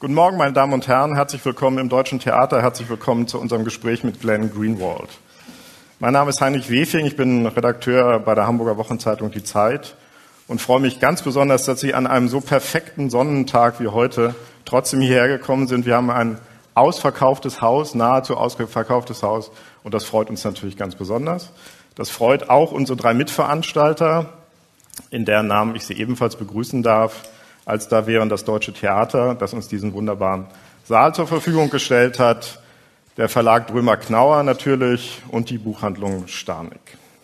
Guten Morgen, meine Damen und Herren. Herzlich willkommen im Deutschen Theater. Herzlich willkommen zu unserem Gespräch mit Glenn Greenwald. Mein Name ist Heinrich Wefing. Ich bin Redakteur bei der Hamburger Wochenzeitung Die Zeit und freue mich ganz besonders, dass Sie an einem so perfekten Sonnentag wie heute trotzdem hierher gekommen sind. Wir haben ein ausverkauftes Haus, nahezu ausverkauftes Haus, und das freut uns natürlich ganz besonders. Das freut auch unsere 3 Mitveranstalter, in deren Namen ich Sie ebenfalls begrüßen darf. Als da wären das Deutsche Theater, das uns diesen wunderbaren Saal zur Verfügung gestellt hat, der Verlag Drömer-Knauer natürlich und die Buchhandlung Starnick.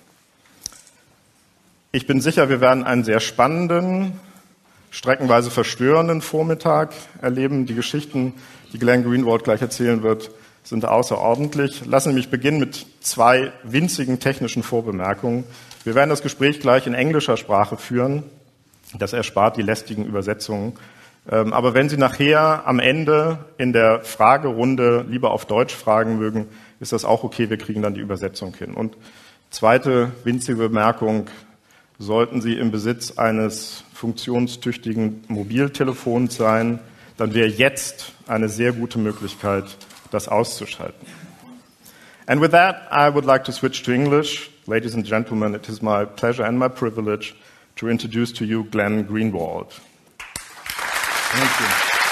Ich bin sicher, wir werden einen sehr spannenden, streckenweise verstörenden Vormittag erleben. Die Geschichten, die Glenn Greenwald gleich erzählen wird, sind außerordentlich. Lassen Sie mich beginnen mit 2 winzigen technischen Vorbemerkungen. Wir werden das Gespräch gleich in englischer Sprache führen. Das erspart die lästigen Übersetzungen. Aber wenn Sie nachher am Ende in der Fragerunde lieber auf Deutsch fragen mögen, ist das auch okay. Wir kriegen dann die Übersetzung hin. Und zweite winzige Bemerkung: Sollten Sie im Besitz eines funktionstüchtigen Mobiltelefons sein, dann wäre jetzt eine sehr gute Möglichkeit, das auszuschalten. And with that, I would like to switch to English. Ladies and gentlemen, it is my pleasure and my privilege to introduce to you Glenn Greenwald. Thank you.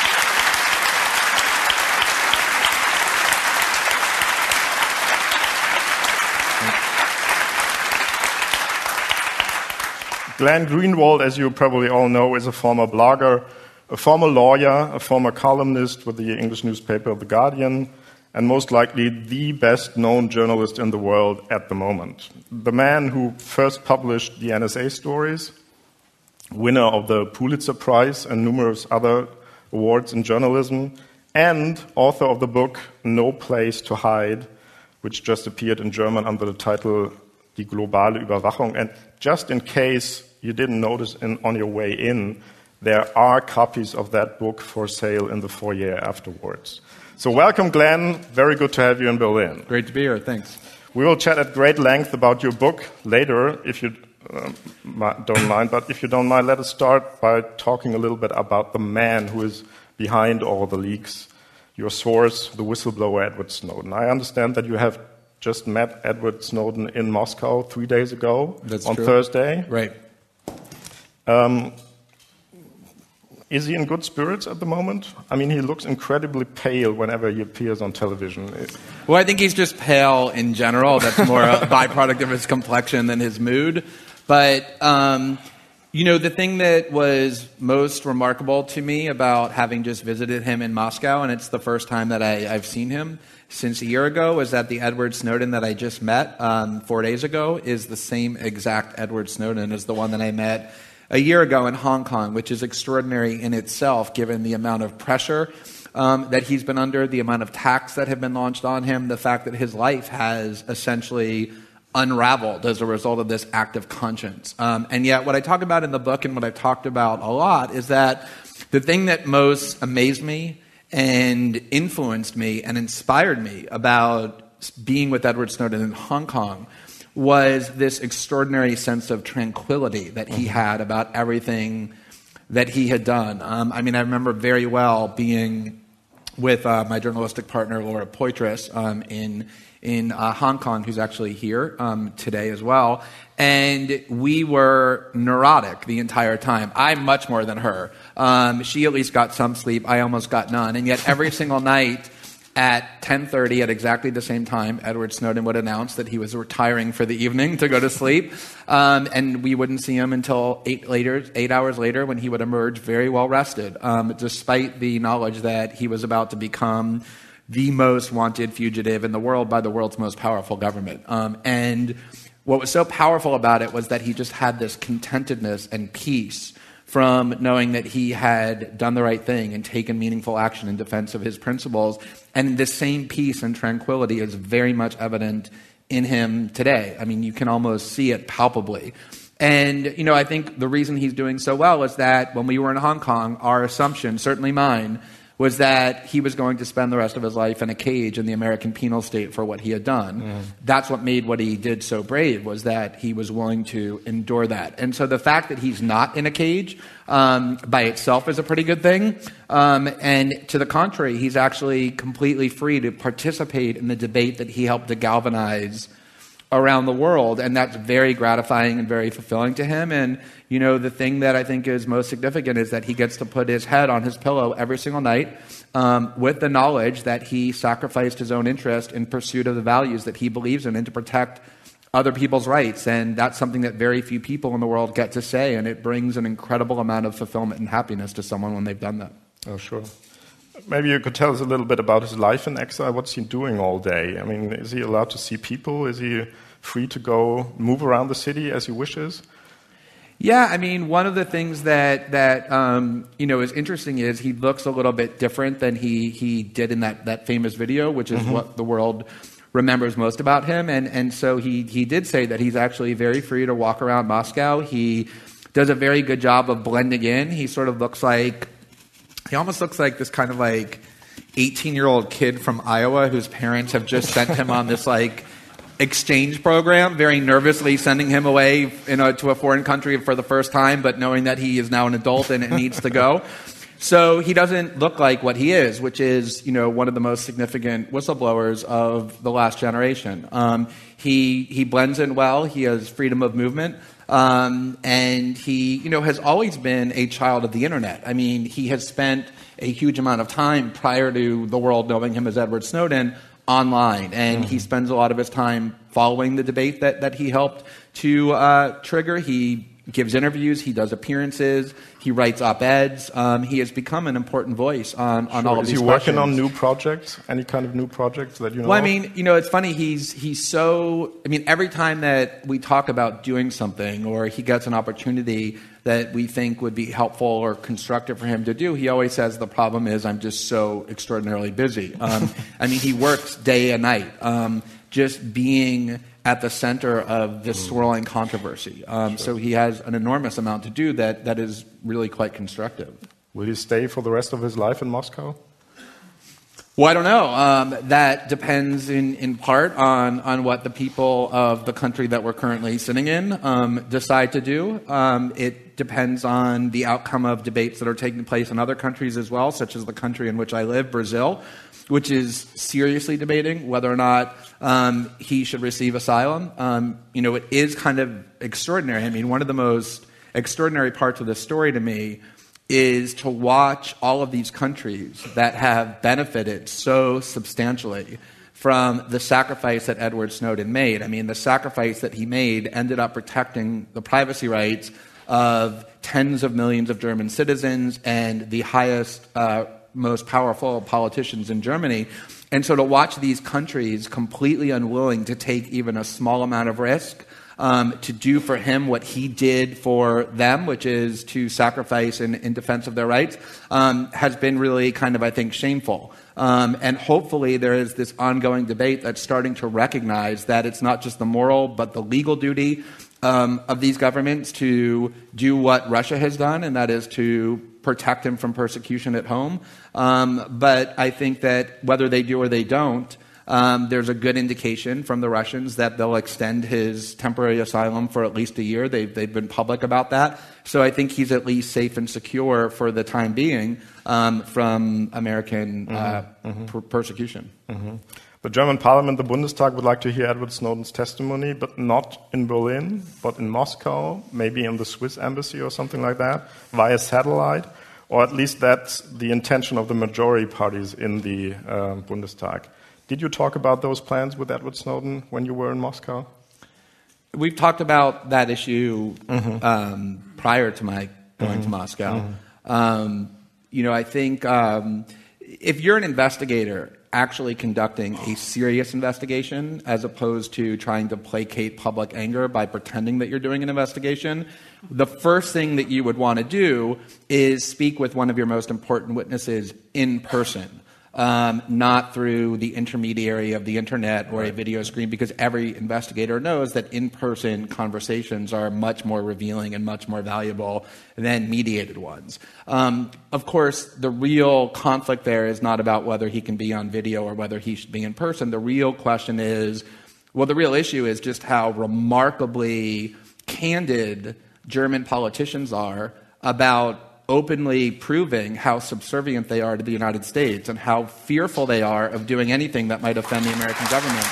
Glenn Greenwald, as you probably all know, is a former blogger, a former lawyer, a former columnist with the English newspaper The Guardian, and most likely the best-known journalist in the world at the moment. The man who first published the NSA stories, winner of the Pulitzer Prize and numerous other awards in journalism, and author of the book No Place to Hide, which just appeared in German under the title Die globale Überwachung. And just in case you didn't notice on your way in, there are copies of that book for sale in the foyer afterwards. So welcome, Glenn. Very good to have you in Berlin. Great to be here. Thanks. We will chat at great length about your book later, if you don't mind. But if you don't mind, let us start by talking a little bit about the man who is behind all the leaks, your source, the whistleblower Edward Snowden. I understand that you have just met Edward Snowden in Moscow 3 days ago. That's on true. Thursday. Right. Is he in good spirits at the moment? I mean, he looks incredibly pale whenever he appears on television. Well, I think he's just pale in general. That's more a byproduct of his complexion than his mood. But, the thing that was most remarkable to me about having just visited him in Moscow, and it's the first time that I've seen him since a year ago, is that the Edward Snowden that I just met 4 days ago is the same exact Edward Snowden as the one that I met a year ago in Hong Kong, which is extraordinary in itself, given the amount of pressure that he's been under, the amount of attacks that have been launched on him, the fact that his life has essentially unraveled as a result of this act of conscience. And yet what I talk about in the book and what I've talked about a lot is that the thing that most amazed me and influenced me and inspired me about being with Edward Snowden in Hong Kong was this extraordinary sense of tranquility that he had about everything that he had done. I remember very well being with my journalistic partner, Laura Poitras, in Hong Kong, who's actually here today as well. And we were neurotic the entire time. I much more than her. She at least got some sleep. I almost got none. And yet every single night at 10:30, at exactly the same time, Edward Snowden would announce that he was retiring for the evening to go to sleep. And we wouldn't see him until 8 hours later, when he would emerge very well rested, despite the knowledge that he was about to become the most wanted fugitive in the world by the world's most powerful government. And what was so powerful about it was that he just had this contentedness and peace from knowing that he had done the right thing and taken meaningful action in defense of his principles. And this same peace and tranquility is very much evident in him today. I mean, you can almost see it palpably. And, I think the reason he's doing so well is that when we were in Hong Kong, our assumption, certainly mine, was that he was going to spend the rest of his life in a cage in the American penal state for what he had done. That's what made what he did so brave, was that he was willing to endure that. And so the fact that he's not in a cage by itself is a pretty good thing. And to the contrary, he's actually completely free to participate in the debate that he helped to galvanize around the world, and that's very gratifying and very fulfilling to him. And, you know, the thing that I think is most significant is that he gets to put his head on his pillow every single night with the knowledge that he sacrificed his own interest in pursuit of the values that he believes in and to protect other people's rights. And that's something that very few people in the world get to say, and it brings an incredible amount of fulfillment and happiness to someone when they've done that. Oh, sure. Maybe you could tell us a little bit about his life in exile. What's he doing all day? I mean, is he allowed to see people? Is he free to go move around the city as he wishes? Yeah, I mean, one of the things that you know, is interesting is he looks a little bit different than he did in that famous video, which is what the world remembers most about him. And so he did say that he's actually very free to walk around Moscow. He does a very good job of blending in. He sort of looks like, he almost looks like this kind of like 18-year-old kid from Iowa whose parents have just sent him on this like exchange program, very nervously sending him away to a foreign country for the first time, but knowing that he is now an adult and needs to go. So he doesn't look like what he is, which is, you know, one of the most significant whistleblowers of the last generation. He blends in well. He has freedom of movement. And he, you know, has always been a child of the internet. I mean, he has spent a huge amount of time prior to the world knowing him as Edward Snowden online. And he spends a lot of his time following the debate that he helped to trigger. He gives interviews, he does appearances, he writes op-eds. He has become an important voice on all of these questions. Is he working on new projects? Any kind of new projects that you know Well, of? I mean, you know, it's funny, he's so... I mean, every time that we talk about doing something or he gets an opportunity that we think would be helpful or constructive for him to do, he always says the problem is I'm just so extraordinarily busy. I mean, he works day and night just being at the center of this swirling controversy. So he has an enormous amount to do that is really quite constructive. Will he stay for the rest of his life in Moscow? Well, I don't know. That depends in part on what the people of the country that we're currently sitting in decide to do. It depends on the outcome of debates that are taking place in other countries as well, such as the country in which I live, Brazil, which is seriously debating whether or not he should receive asylum. You know, it is kind of extraordinary. I mean, one of the most extraordinary parts of this story to me is to watch all of these countries that have benefited so substantially from the sacrifice that Edward Snowden made. I mean, the sacrifice that he made ended up protecting the privacy rights of tens of millions of German citizens and the highest, most powerful politicians in Germany. And so to watch these countries completely unwilling to take even a small amount of risk to do for him what he did for them, which is to sacrifice in defense of their rights, has been really kind of, I think, shameful. And hopefully there is this ongoing debate that's starting to recognize that it's not just the moral but the legal duty of these governments to do what Russia has done, and that is to protect him from persecution at home. But I think that whether they do or they don't, there's a good indication from the Russians that they'll extend his temporary asylum for at least a year. They've been public about that. So I think he's at least safe and secure for the time being from American persecution. The German parliament, the Bundestag, would like to hear Edward Snowden's testimony, but not in Berlin, but in Moscow, maybe in the Swiss embassy or something like that, via satellite. Or at least that's the intention of the majority parties in the Bundestag. Did you talk about those plans with Edward Snowden when you were in Moscow? We've talked about that issue prior to my going to Moscow. You know, I think if you're an investigator actually conducting a serious investigation as opposed to trying to placate public anger by pretending that you're doing an investigation, the first thing that you would want to do is speak with one of your most important witnesses in person. not through the intermediary of the internet or a video screen, because every investigator knows that in-person conversations are much more revealing and much more valuable than mediated ones. Of course, the real conflict there is not about whether he can be on video or whether he should be in person. The real question is, well, the real issue is just how remarkably candid German politicians are about openly proving how subservient they are to the United States and how fearful they are of doing anything that might offend the American government.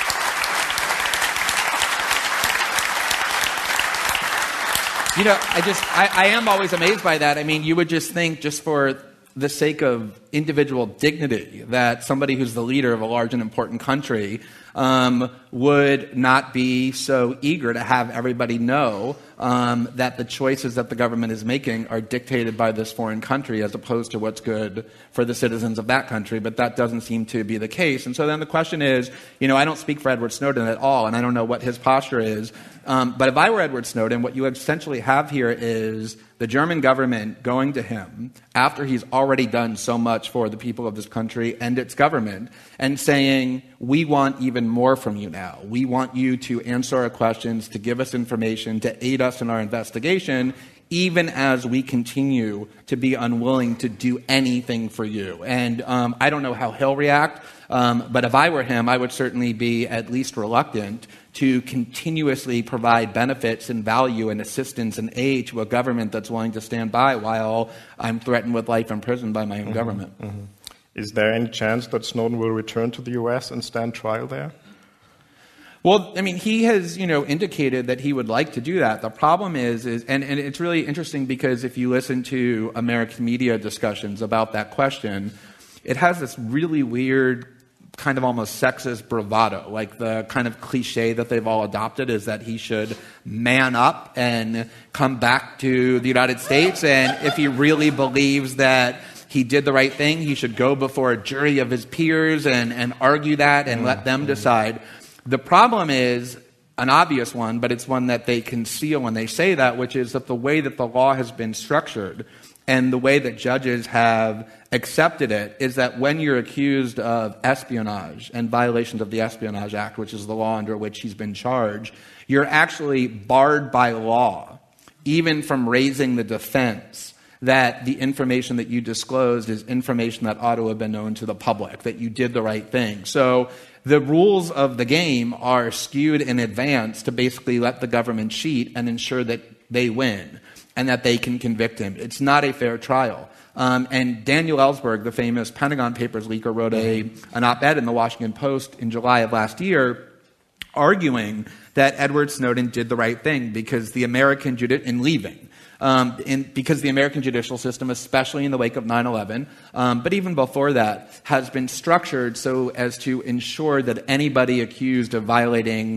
You know, I am always amazed by that. I mean, you would just think, just for the sake of individual dignity, that somebody who's the leader of a large and important country would not be so eager to have everybody know that the choices that the government is making are dictated by this foreign country as opposed to what's good for the citizens of that country. But that doesn't seem to be the case. And so then the question is, you know, I don't speak for Edward Snowden at all, and I don't know what his posture is. But if I were Edward Snowden, what you essentially have here is the German government going to him after he's already done so much for the people of this country and its government and saying, we want even more from you now. We want you to answer our questions, to give us information, to aid us in our investigation, even as we continue to be unwilling to do anything for you. And I don't know how he'll react, but if I were him, I would certainly be at least reluctant to continuously provide benefits and value and assistance and aid to a government that's willing to stand by while I'm threatened with life in prison by my own government. Mm-hmm. Is there any chance that Snowden will return to the U.S. and stand trial there? Well, I mean, he has, you know, indicated that he would like to do that. The problem is and it's really interesting because if you listen to American media discussions about that question, it has this really weird kind of almost sexist bravado. Like the kind of cliche that they've all adopted is that he should man up and come back to the United States, and if he really believes that he did the right thing, he should go before a jury of his peers and argue that and let them decide. The problem is an obvious one, but it's one that they conceal when they say that, which is that the way that the law has been structured and the way that judges have accepted it is that when you're accused of espionage and violations of the Espionage Act, which is the law under which he's been charged, you're actually barred by law, even from raising the defense that the information that you disclosed is information that ought to have been known to the public, that you did the right thing. So the rules of the game are skewed in advance to basically let the government cheat and ensure that they win and that they can convict him. It's not a fair trial. And Daniel Ellsberg, the famous Pentagon Papers leaker, wrote an op-ed in the Washington Post in July of last year arguing that Edward Snowden did the right thing because the American in leaving. Because the American judicial system, especially in the wake of 9/11, but even before that, has been structured so as to ensure that anybody accused of violating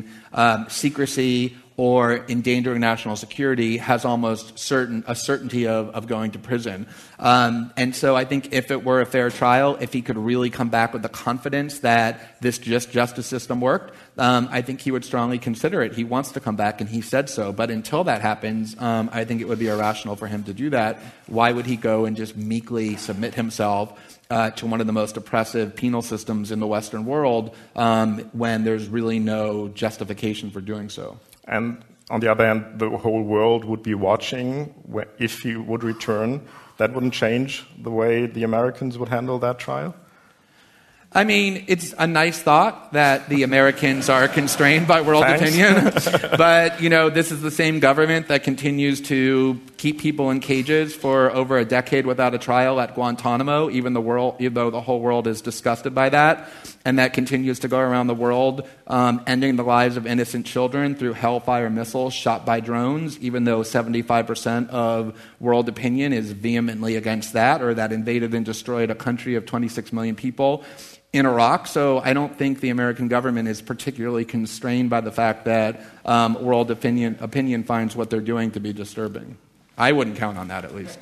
secrecy or endangering national security has almost a certainty of going to prison. And so I think if it were a fair trial, if he could really come back with the confidence that this justice system worked, I think he would strongly consider it. He wants to come back, and he said so. But until that happens, I think it would be irrational for him to do that. Why would he go and just meekly submit himself to one of the most oppressive penal systems in the Western world when there's really no justification for doing so? And on the other hand, the whole world would be watching if he would return. That wouldn't change the way the Americans would handle that trial? I mean, it's a nice thought that the Americans are constrained by world opinion. But, you know, this is the same government that continues to keep people in cages for over a decade without a trial at Guantanamo, even though the whole world is disgusted by that. And that continues to go around the world, ending the lives of innocent children through Hellfire missiles shot by drones, even though 75% of world opinion is vehemently against that, or that invaded and destroyed a country of 26 million people in Iraq. So I don't think the American government is particularly constrained by the fact that world opinion finds what they're doing to be disturbing. I wouldn't count on that, at least.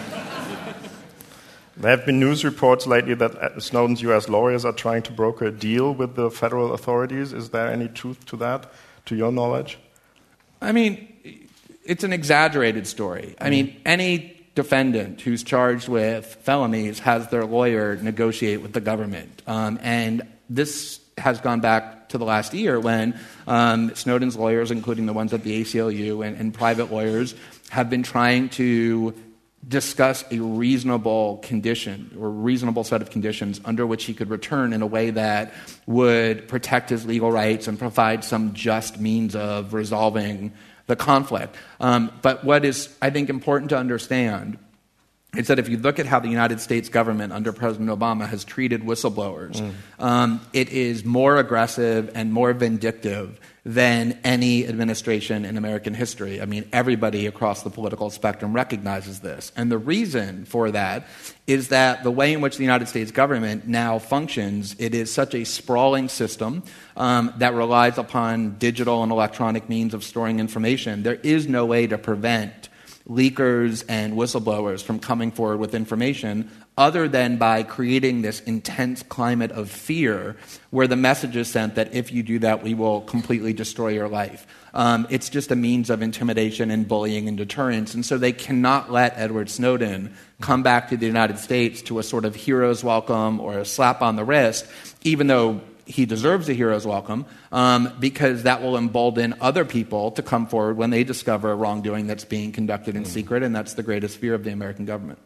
There have been news reports lately that Snowden's U.S. lawyers are trying to broker a deal with the federal authorities. Is there any truth to that, to your knowledge? I mean, it's an exaggerated story. I mean, any defendant who's charged with felonies has their lawyer negotiate with the government. And this has gone back to the last year when Snowden's lawyers, including the ones at the ACLU and private lawyers, have been trying to discuss a reasonable condition or reasonable set of conditions under which he could return in a way that would protect his legal rights and provide some just means of resolving the conflict. But what is, I think, important to understand is that if you look at how the United States government under President Obama has treated whistleblowers, it is more aggressive and more vindictive than any administration in American history. I mean, everybody across the political spectrum recognizes this. And the reason for that is that the way in which the United States government now functions, it is such a sprawling system that relies upon digital and electronic means of storing information. There is no way to prevent leakers and whistleblowers from coming forward with information other than by creating this intense climate of fear where the message is sent that if you do that, we will completely destroy your life. It's just a means of intimidation and bullying and deterrence. And so they cannot let Edward Snowden come back to the United States to a sort of hero's welcome or a slap on the wrist, even though he deserves a hero's welcome, because that will embolden other people to come forward when they discover wrongdoing that's being conducted in secret, and that's the greatest fear of the American government.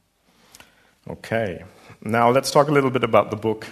Okay. Now let's talk a little bit about the book.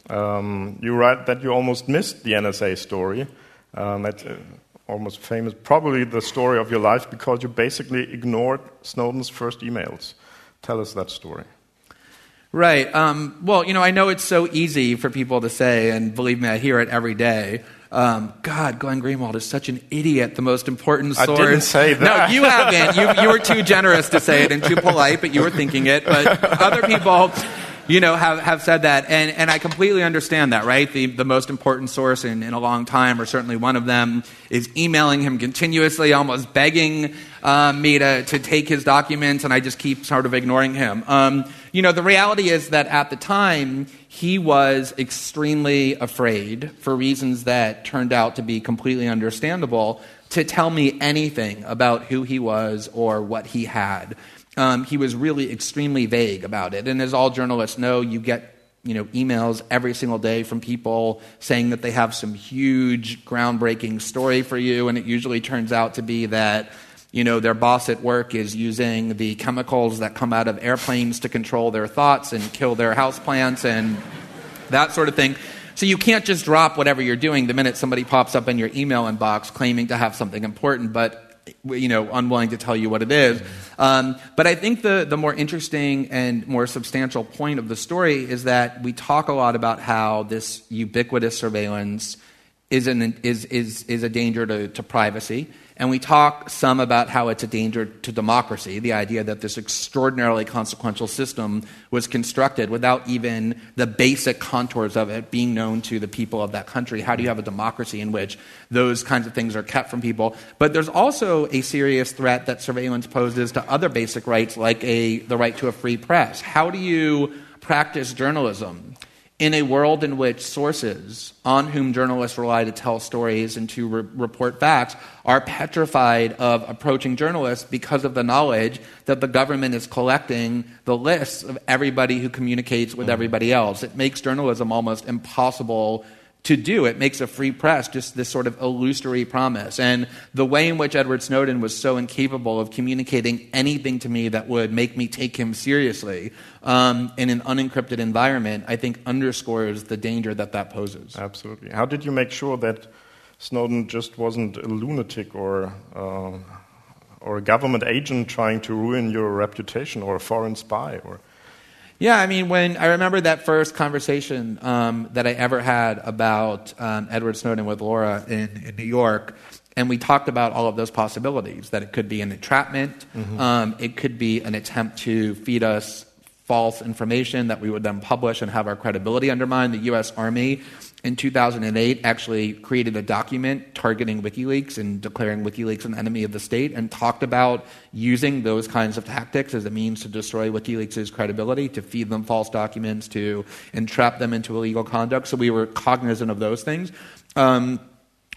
You write that you almost missed the NSA story. That's almost famous, probably the story of your life, because you basically ignored Snowden's first emails. Tell us that story. Right. Well, I know it's so easy for people to say, and believe me, I hear it every day. God, Glenn Greenwald is such an idiot, the most important source. I didn't say that. No, you haven't. You were too generous to say it and too polite, but you were thinking it. But other people, have said that. And I completely understand that, right? The most important source in a long time, or certainly one of them, is emailing him continuously, almost begging me to take his documents, and I just keep sort of ignoring him. The reality is that at the time, he was extremely afraid, for reasons that turned out to be completely understandable, to tell me anything about who he was or what he had. He was really extremely vague about it. And as all journalists know, you get emails every single day from people saying that they have some huge, groundbreaking story for you, and it usually turns out to be that their boss at work is using the chemicals that come out of airplanes to control their thoughts and kill their houseplants and that sort of thing. So you can't just drop whatever you're doing the minute somebody pops up in your email inbox claiming to have something important, but unwilling to tell you what it is. But I think the more interesting and more substantial point of the story is that we talk a lot about how this ubiquitous surveillance is a danger to privacy. And we talk some about how it's a danger to democracy, the idea that this extraordinarily consequential system was constructed without even the basic contours of it being known to the people of that country. How do you have a democracy in which those kinds of things are kept from people? But there's also a serious threat that surveillance poses to other basic rights, like the right to a free press. How do you practice journalism in a world in which sources on whom journalists rely to tell stories and to report facts are petrified of approaching journalists because of the knowledge that the government is collecting the lists of everybody who communicates with everybody else? It makes journalism almost impossible to do. It makes a free press just this sort of illusory promise. And the way in which Edward Snowden was so incapable of communicating anything to me that would make me take him seriously in an unencrypted environment, I think underscores the danger that poses. Absolutely. How did you make sure that Snowden just wasn't a lunatic or a government agent trying to ruin your reputation, or a foreign spy? Yeah, I mean, when I remember that first conversation that I ever had about Edward Snowden with Laura in New York, and we talked about all of those possibilities, that it could be an entrapment, it could be an attempt to feed us false information that we would then publish and have our credibility undermined. The U.S. Army in 2008 actually created a document targeting WikiLeaks and declaring WikiLeaks an enemy of the state, and talked about using those kinds of tactics as a means to destroy WikiLeaks' credibility, to feed them false documents, to entrap them into illegal conduct. So we were cognizant of those things.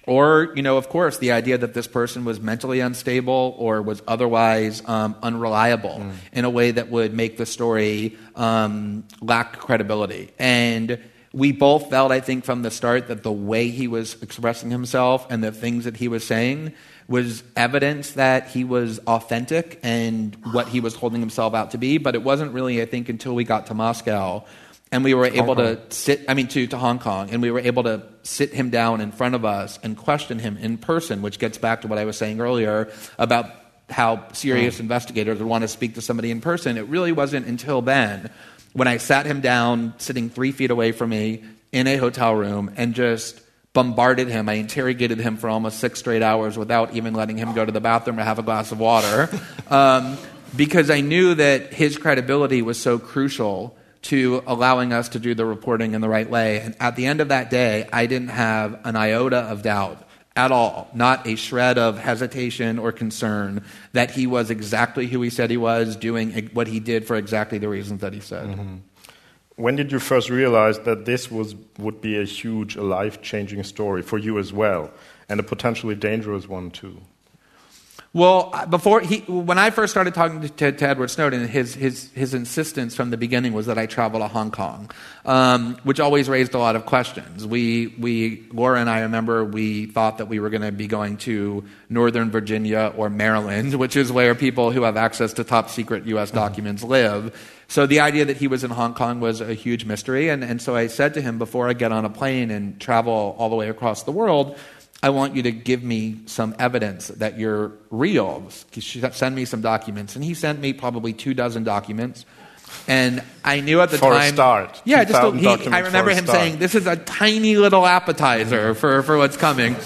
Or, of course, the idea that this person was mentally unstable or was otherwise unreliable in a way that would make the story lack credibility. And we both felt, I think, from the start that the way he was expressing himself and the things that he was saying was evidence that he was authentic and what he was holding himself out to be. But it wasn't really, I think, until we got to Moscow and we were able to to Hong Kong, and we were able to sit him down in front of us and question him in person, which gets back to what I was saying earlier about how serious investigators would want to speak to somebody in person. It really wasn't until then when I sat him down, sitting 3 feet away from me in a hotel room, and just bombarded him. I interrogated him for almost 6 straight hours without even letting him go to the bathroom or have a glass of water, because I knew that his credibility was so crucial to allowing us to do the reporting in the right way. And at the end of that day, I didn't have an iota of doubt at all, not a shred of hesitation or concern that he was exactly who he said he was, doing what he did for exactly the reasons that he said. Mm-hmm. When did you first realize that this would be a huge, life-changing story for you as well, and a potentially dangerous one too? Well, when I first started talking to Edward Snowden, his insistence from the beginning was that I travel to Hong Kong, which always raised a lot of questions. Laura and I remember we thought that we were going to be going to Northern Virginia or Maryland, which is where people who have access to top secret U.S. documents live. So the idea that he was in Hong Kong was a huge mystery. And so I said to him, before I get on a plane and travel all the way across the world, I want you to give me some evidence that you're real. Send me some documents. And he sent me probably 24 documents. And I knew at the time... For a start. Yeah, I remember him saying, this is a tiny little appetizer for what's coming.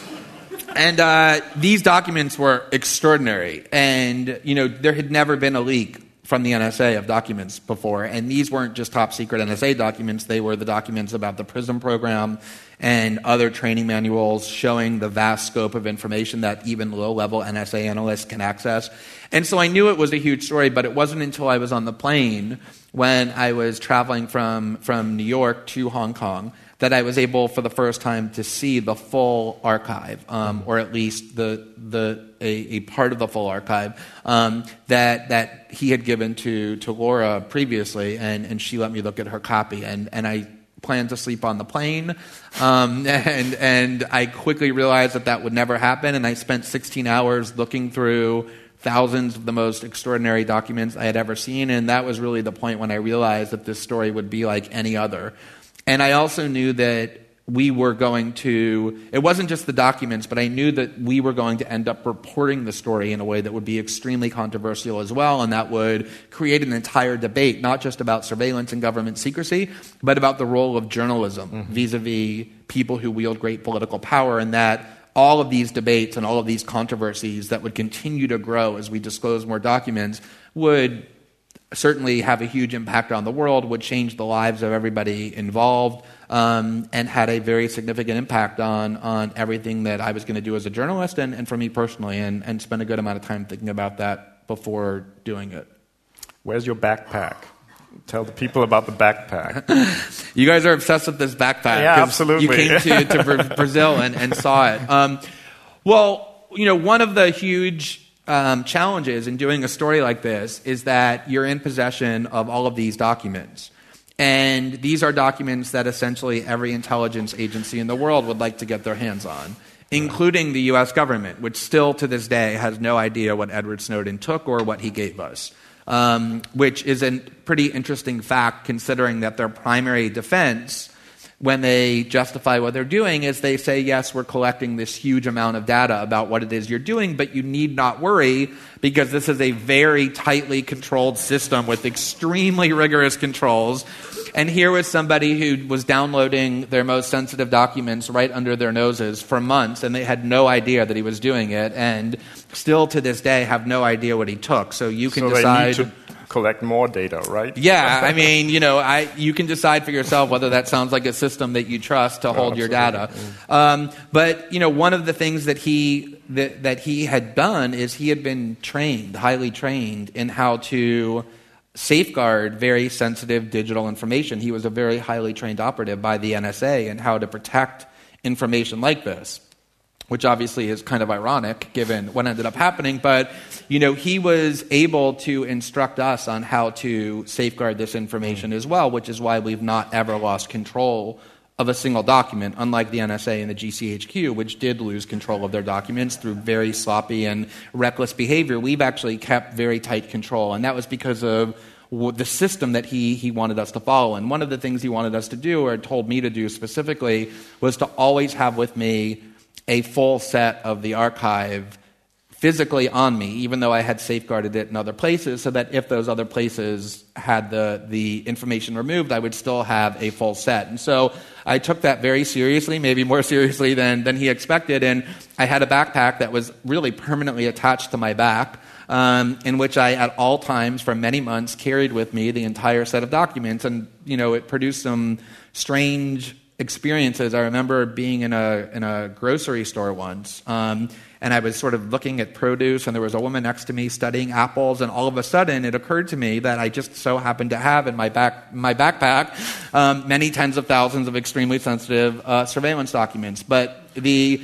And these documents were extraordinary. And, there had never been a leak from the NSA of documents before. And these weren't just top secret NSA documents. They were the documents about the PRISM program and other training manuals showing the vast scope of information that even low-level NSA analysts can access. And so I knew it was a huge story, but it wasn't until I was on the plane when I was traveling from New York to Hong Kong that I was able for the first time to see the full archive, or at least a part of the full archive that he had given to Laura previously, and she let me look at her copy, and I planned to sleep on the plane, and I quickly realized that would never happen, and I spent 16 hours looking through thousands of the most extraordinary documents I had ever seen, and that was really the point when I realized that this story would be like any other. And I also knew that we were going to, it wasn't just the documents, but I knew that we were going to end up reporting the story in a way that would be extremely controversial as well, and that would create an entire debate, not just about surveillance and government secrecy, but about the role of journalism vis-a-vis people who wield great political power, and that all of these debates and all of these controversies that would continue to grow as we disclose more documents would certainly have a huge impact on the world, would change the lives of everybody involved, and had a very significant impact on everything that I was going to do as a journalist and for me personally, and spent a good amount of time thinking about that before doing it. Where's your backpack? Tell the people about the backpack. You guys are obsessed with this backpack. Yeah, absolutely. You came to Brazil and saw it. Well, one of the huge challenges in doing a story like this is that you're in possession of all of these documents. And these are documents that essentially every intelligence agency in the world would like to get their hands on, including the U.S. government, which still to this day has no idea what Edward Snowden took or what he gave us, which is a pretty interesting fact considering that their primary defense when they justify what they're doing is they say, yes, we're collecting this huge amount of data about what it is you're doing, but you need not worry because this is a very tightly controlled system with extremely rigorous controls. And here was somebody who was downloading their most sensitive documents right under their noses for months, and they had no idea that he was doing it, and still to this day have no idea what he took. So you can decide... They need to collect more data, right? Yeah, I mean, you can decide for yourself whether that sounds like a system that you trust to hold your data. But one of the things that he had done is he had been highly trained in how to safeguard very sensitive digital information. He was a very highly trained operative by the NSA in how to protect information like this. which obviously is kind of ironic given what ended up happening. But, he was able to instruct us on how to safeguard this information as well, which is why we've not ever lost control of a single document, unlike the NSA and the GCHQ, which did lose control of their documents through very sloppy and reckless behavior. We've actually kept very tight control, and that was because of the system that he wanted us to follow. And one of the things he wanted us to do, or told me to do specifically, was to always have with me a full set of the archive physically on me, even though I had safeguarded it in other places, so that if those other places had the information removed, I would still have a full set. And so I took that very seriously, maybe more seriously than he expected, and I had a backpack that was really permanently attached to my back, in which I, at all times, for many months, carried with me the entire set of documents. And, it produced some strange experiences. I remember being in a grocery store once, and I was sort of looking at produce, and there was a woman next to me studying apples, and all of a sudden it occurred to me that I just so happened to have in my backpack many tens of thousands of extremely sensitive surveillance documents. But the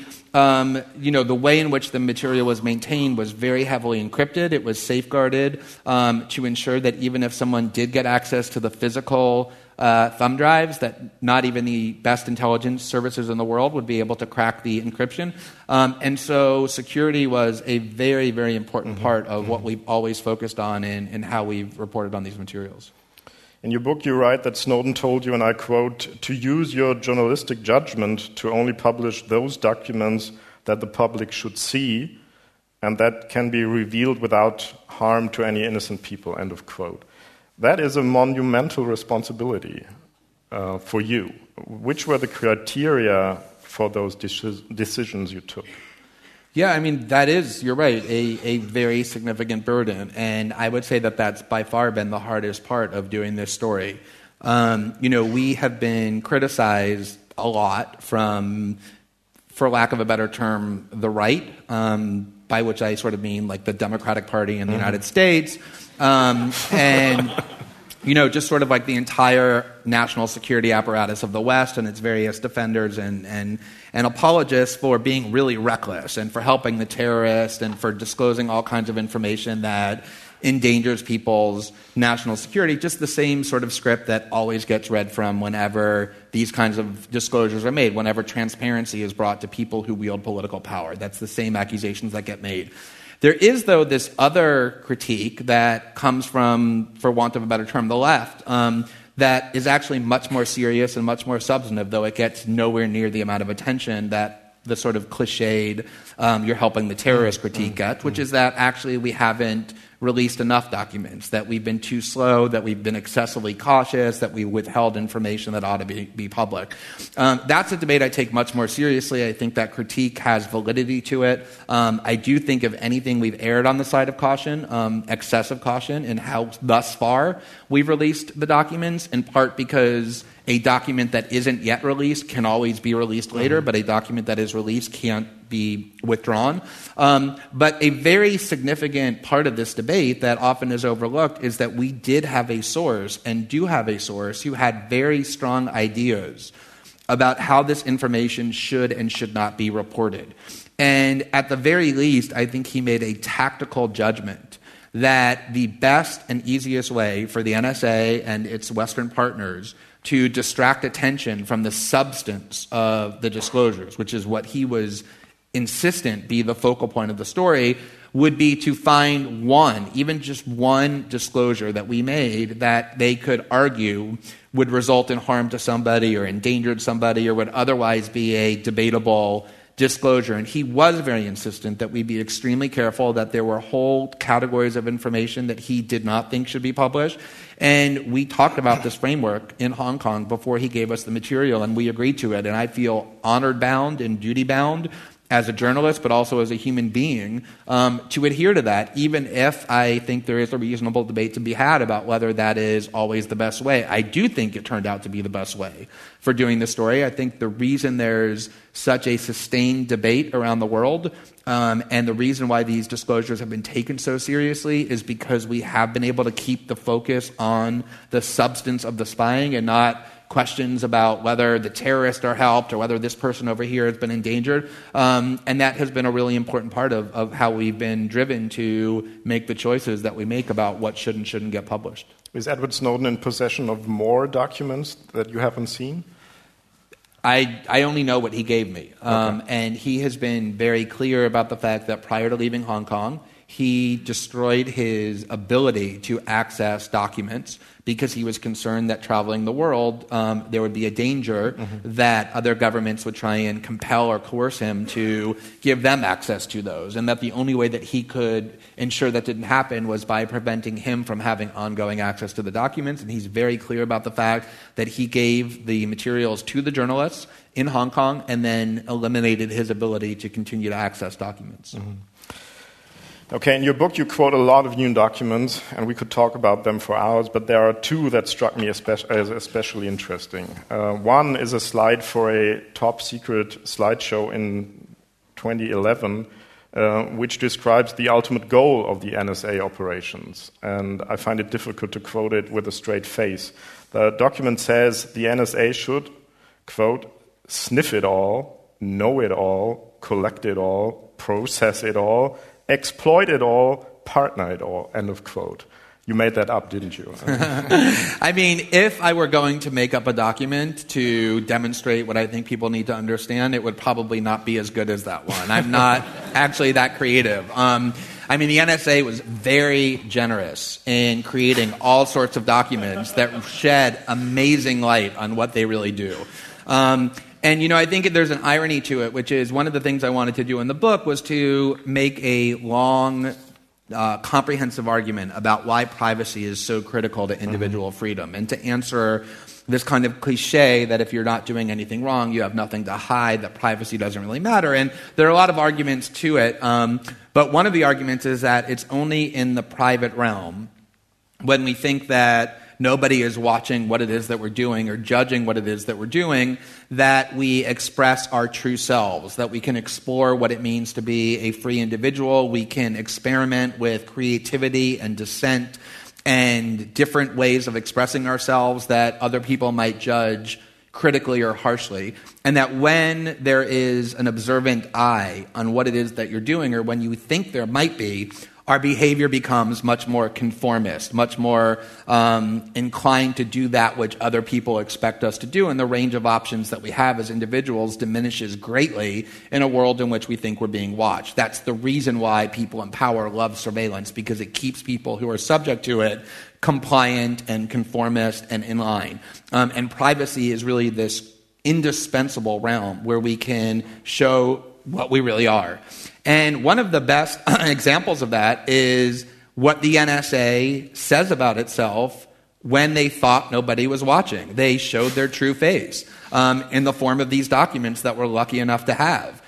way in which the material was maintained was very heavily encrypted. It was safeguarded to ensure that even if someone did get access to the physical thumb drives, that not even the best intelligence services in the world would be able to crack the encryption. And so security was a very, very important part of what we've always focused on in how we've reported on these materials. In your book, you write that Snowden told you, and I quote, to use your journalistic judgment to only publish those documents that the public should see and that can be revealed without harm to any innocent people, end of quote. That is a monumental responsibility for you. Which were the criteria for those decisions you took? Yeah, I mean, that is, you're right, a very significant burden. And I would say that that's by far been the hardest part of doing this story. We have been criticized a lot from, for lack of a better term, the right, by which I sort of mean like the Democratic Party in the United States. Just sort of like the entire national security apparatus of the West and its various defenders and apologists for being really reckless and for helping the terrorists and for disclosing all kinds of information that endangers people's national security, just the same sort of script that always gets read from whenever these kinds of disclosures are made, whenever transparency is brought to people who wield political power. That's the same accusations that get made. There is, though, this other critique that comes from, for want of a better term, the left, that is actually much more serious and much more substantive, though it gets nowhere near the amount of attention that the sort of cliched you're helping the terrorist critique gets, which is that actually we haven't released enough documents, that we've been too slow, that we've been excessively cautious, that we withheld information that ought to be public. That's a debate I take much more seriously. I think that critique has validity to it. I do think, if anything, we've erred on the side of caution, excessive caution, in how thus far we've released the documents, in part because a document that isn't yet released can always be released later, but a document that is released can't be withdrawn. But a very significant part of this debate that often is overlooked is that we did have a source, and do have a source, who had very strong ideas about how this information should and should not be reported. And at the very least, I think he made a tactical judgment that the best and easiest way for the NSA and its Western partners to distract attention from the substance of the disclosures, which is what he was insistent be the focal point of the story, would be to find one, even just one disclosure that we made that they could argue would result in harm to somebody or endangered somebody or would otherwise be a debatable disclosure. And he was very insistent that we be extremely careful, that there were whole categories of information that he did not think should be published. And we talked about this framework in Hong Kong before he gave us the material, and we agreed to it. And I feel honored bound and duty bound as a journalist, but also as a human being, to adhere to that, even if I think there is a reasonable debate to be had about whether that is always the best way. I do think it turned out to be the best way for doing this story. I think the reason there's such a sustained debate around the world, and the reason why these disclosures have been taken so seriously, is because we have been able to keep the focus on the substance of the spying and not questions about whether the terrorists are helped or whether this person over here has been endangered. And that has been a really important part of how we've been driven to make the choices that we make about what should and shouldn't get published. Is Edward Snowden in possession of more documents that you haven't seen? I only know what he gave me. And he has been very clear about the fact that prior to leaving Hong Kong, he destroyed his ability to access documents because he was concerned that traveling the world, there would be a danger that other governments would try and compel or coerce him to give them access to those, and that the only way that he could ensure that didn't happen was by preventing him from having ongoing access to the documents. And he's very clear about the fact that he gave the materials to the journalists in Hong Kong and then eliminated his ability to continue to access documents. Okay, in your book you quote a lot of new documents, and we could talk about them for hours, but there are two that struck me as especially interesting. One is a slide for a top-secret slideshow in 2011, which describes the ultimate goal of the NSA operations, and I find it difficult to quote it with a straight face. The document says the NSA should, quote, sniff it all, know it all, collect it all, process it all, exploit it all, partner it all, end of quote. You made that up, didn't you? I mean, if I were going to make up a document to demonstrate what I think people need to understand, it would probably not be as good as that one. I'm not actually that creative. I mean, the NSA was very generous in creating all sorts of documents that shed amazing light on what they really do. And, you know, I think there's an irony to it, which is one of the things I wanted to do in the book was to make a long, comprehensive argument about why privacy is so critical to individual freedom, and to answer this kind of cliche that if you're not doing anything wrong, you have nothing to hide, that privacy doesn't really matter. And there are a lot of arguments to it, but one of the arguments is that it's only in the private realm when we think that nobody is watching what it is that we're doing or judging what it is that we're doing, that we express our true selves, that we can explore what it means to be a free individual. We can experiment with creativity and dissent and different ways of expressing ourselves that other people might judge critically or harshly. And that when there is an observant eye on what it is that you're doing, or when you think there might be, our behavior becomes much more conformist, much more inclined to do that which other people expect us to do, and the range of options that we have as individuals diminishes greatly in a world in which we think we're being watched. That's the reason why people in power love surveillance, because it keeps people who are subject to it compliant and conformist and in line. And privacy is really this indispensable realm where we can show what we really are. And one of the best examples of that is what the NSA says about itself when they thought nobody was watching. They showed their true face in the form of these documents that we're lucky enough to have.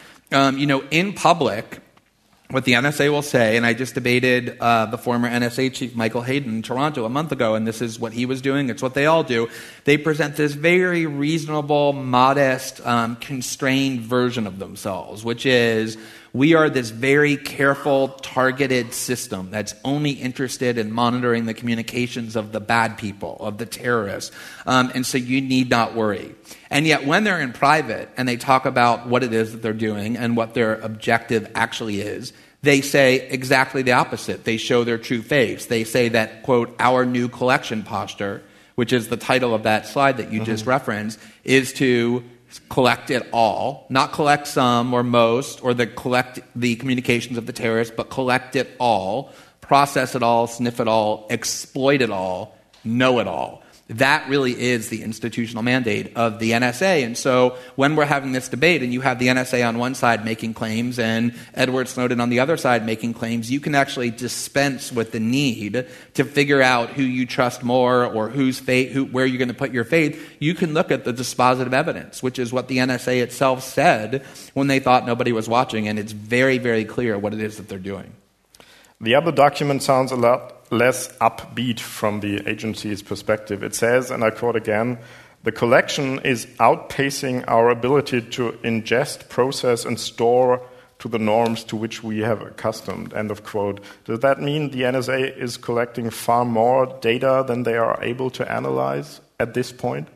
In public, what the NSA will say, and I just debated the former NSA chief Michael Hayden in Toronto a month ago, and this is what he was doing, it's what they all do. They present this very reasonable, modest, constrained version of themselves, which is, we are this very careful, targeted system that's only interested in monitoring the communications of the bad people, of the terrorists. And so you need not worry. And yet when they're in private and they talk about what it is that they're doing and what their objective actually is, they say exactly the opposite. They show their true face. They say that, quote, our new collection posture, which is the title of that slide that you just referenced, is to collect it all, not collect some or most, or collect the communications of the terrorists, but collect it all, process it all, sniff it all, exploit it all, know it all. That really is the institutional mandate of the NSA. And so when we're having this debate and you have the NSA on one side making claims and Edward Snowden on the other side making claims, you can actually dispense with the need to figure out who you trust more or where you're going to put your faith. You can look at the dispositive evidence, which is what the NSA itself said when they thought nobody was watching. And it's very, very clear what it is that they're doing. The other document sounds a lot less upbeat from the agency's perspective. It says, and I quote again, the collection is outpacing our ability to ingest, process, and store to the norms to which we have accustomed, end of quote. Does that mean the NSA is collecting far more data than they are able to analyze at this point?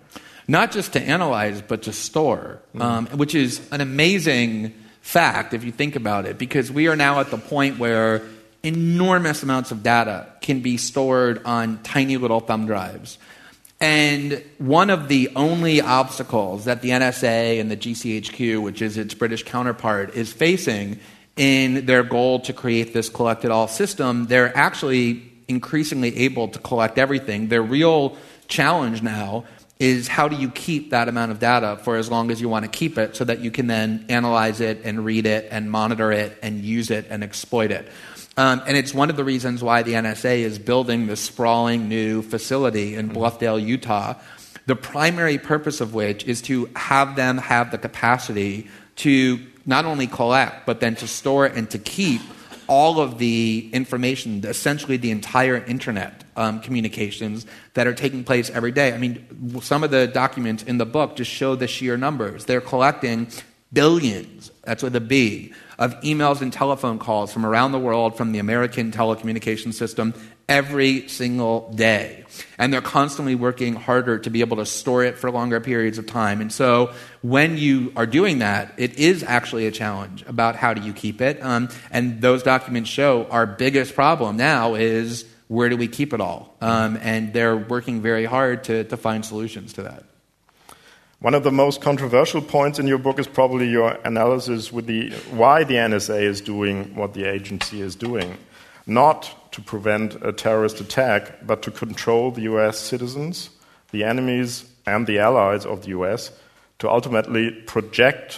not just to analyze, but to store, which is an amazing fact if you think about it, because we are now at the point where enormous amounts of data can be stored on tiny little thumb drives. And one of the only obstacles that the NSA and the GCHQ, which is its British counterpart, is facing in their goal to create this collect-it-all system, they're actually increasingly able to collect everything. Their real challenge now is how do you keep that amount of data for as long as you want to keep it so that you can then analyze it and read it and monitor it and use it and exploit it. And it's one of the reasons why the NSA is building this sprawling new facility in Bluffdale, Utah, the primary purpose of which is to have them have the capacity to not only collect, but then to store and to keep all of the information, essentially the entire internet communications that are taking place every day. I mean, some of the documents in the book just show the sheer numbers. They're collecting billions, that's with a B, of emails and telephone calls from around the world from the American telecommunications system every single day. And they're constantly working harder to be able to store it for longer periods of time. And so when you are doing that, it is actually a challenge about how do you keep it. And those documents show our biggest problem now is where do we keep it all? And they're working very hard to find solutions to that. One of the most controversial points in your book is probably your analysis with why the NSA is doing what the agency is doing. Not to prevent a terrorist attack, but to control the US citizens, the enemies and the allies of the US, to ultimately protect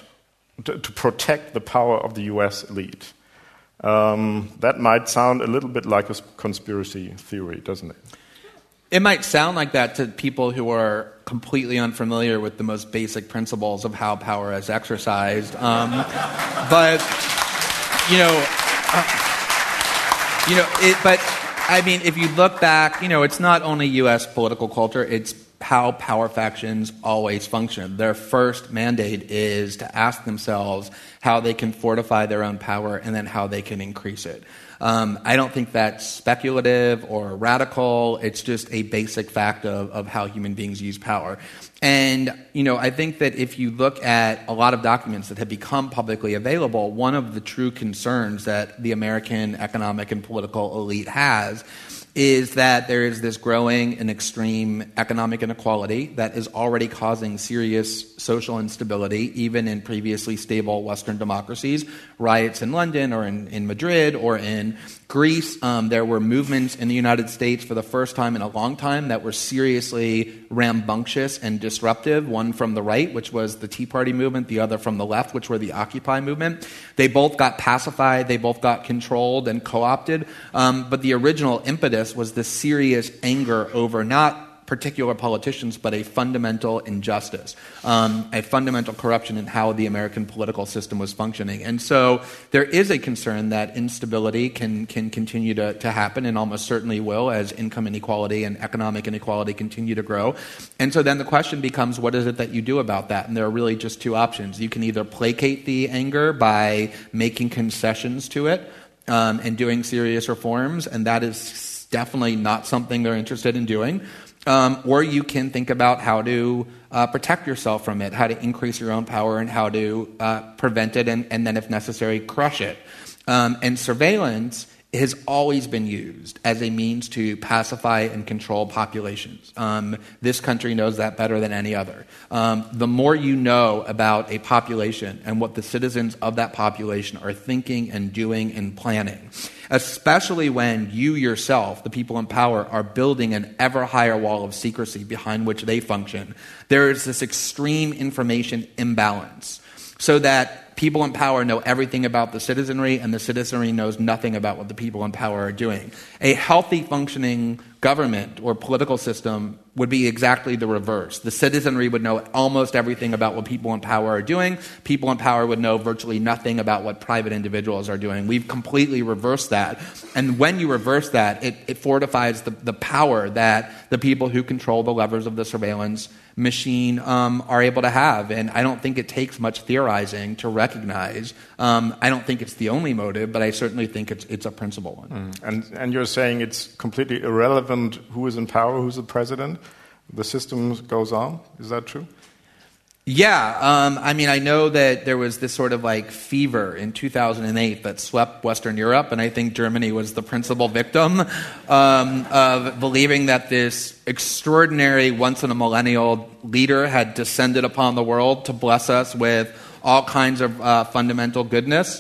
the power of the US elite. That might sound a little bit like a conspiracy theory, doesn't it? It might sound like that to people who are completely unfamiliar with the most basic principles of how power is exercised. But I mean, if you look back, it's not only U.S. political culture, it's how power factions always function. Their first mandate is to ask themselves how they can fortify their own power and then how they can increase it. I don't think that's speculative or radical. It's just a basic fact of how human beings use power. And, I think that if you look at a lot of documents that have become publicly available, one of the true concerns that the American economic and political elite has is that there is this growing and extreme economic inequality that is already causing serious social instability, even in previously stable Western democracies. Riots in London or in Madrid or in Greece. There were movements in the United States for the first time in a long time that were seriously rambunctious and disruptive, one from the right, which was the Tea Party movement, the other from the left, which were the Occupy movement. They both got pacified, they both got controlled and co-opted, but the original impetus was this serious anger over not particular politicians, but a fundamental injustice, a fundamental corruption in how the American political system was functioning. And so there is a concern that instability can continue to happen, and almost certainly will, as income inequality and economic inequality continue to grow. And so then the question becomes, what is it that you do about that? And there are really just two options. You can either placate the anger by making concessions to it and doing serious reforms, and that is definitely not something they're interested in doing. Or you can think about how to protect yourself from it, how to increase your own power, and how to prevent it, and then, if necessary, crush it. And surveillance has always been used as a means to pacify and control populations. This country knows that better than any other. The more you know about a population and what the citizens of that population are thinking and doing and planning, especially when you yourself, the people in power, are building an ever higher wall of secrecy behind which they function, there is this extreme information imbalance, so that people in power know everything about the citizenry, and the citizenry knows nothing about what the people in power are doing. A healthy functioning government or political system would be exactly the reverse. The citizenry would know almost everything about what people in power are doing. People in power would know virtually nothing about what private individuals are doing. We've completely reversed that. And when you reverse that, it fortifies the power that the people who control the levers of the surveillance machine are able to have. And I don't think it takes much theorizing to recognize. I don't think it's the only motive, but I certainly think it's a principal one. And you're saying it's completely irrelevant who is in power, who's the president? The system goes on. Is that true? Yeah, I know that there was this sort of like fever in 2008 that swept Western Europe, and I think Germany was the principal victim of believing that this extraordinary, once-in-a-millennial leader had descended upon the world to bless us with all kinds of fundamental goodness.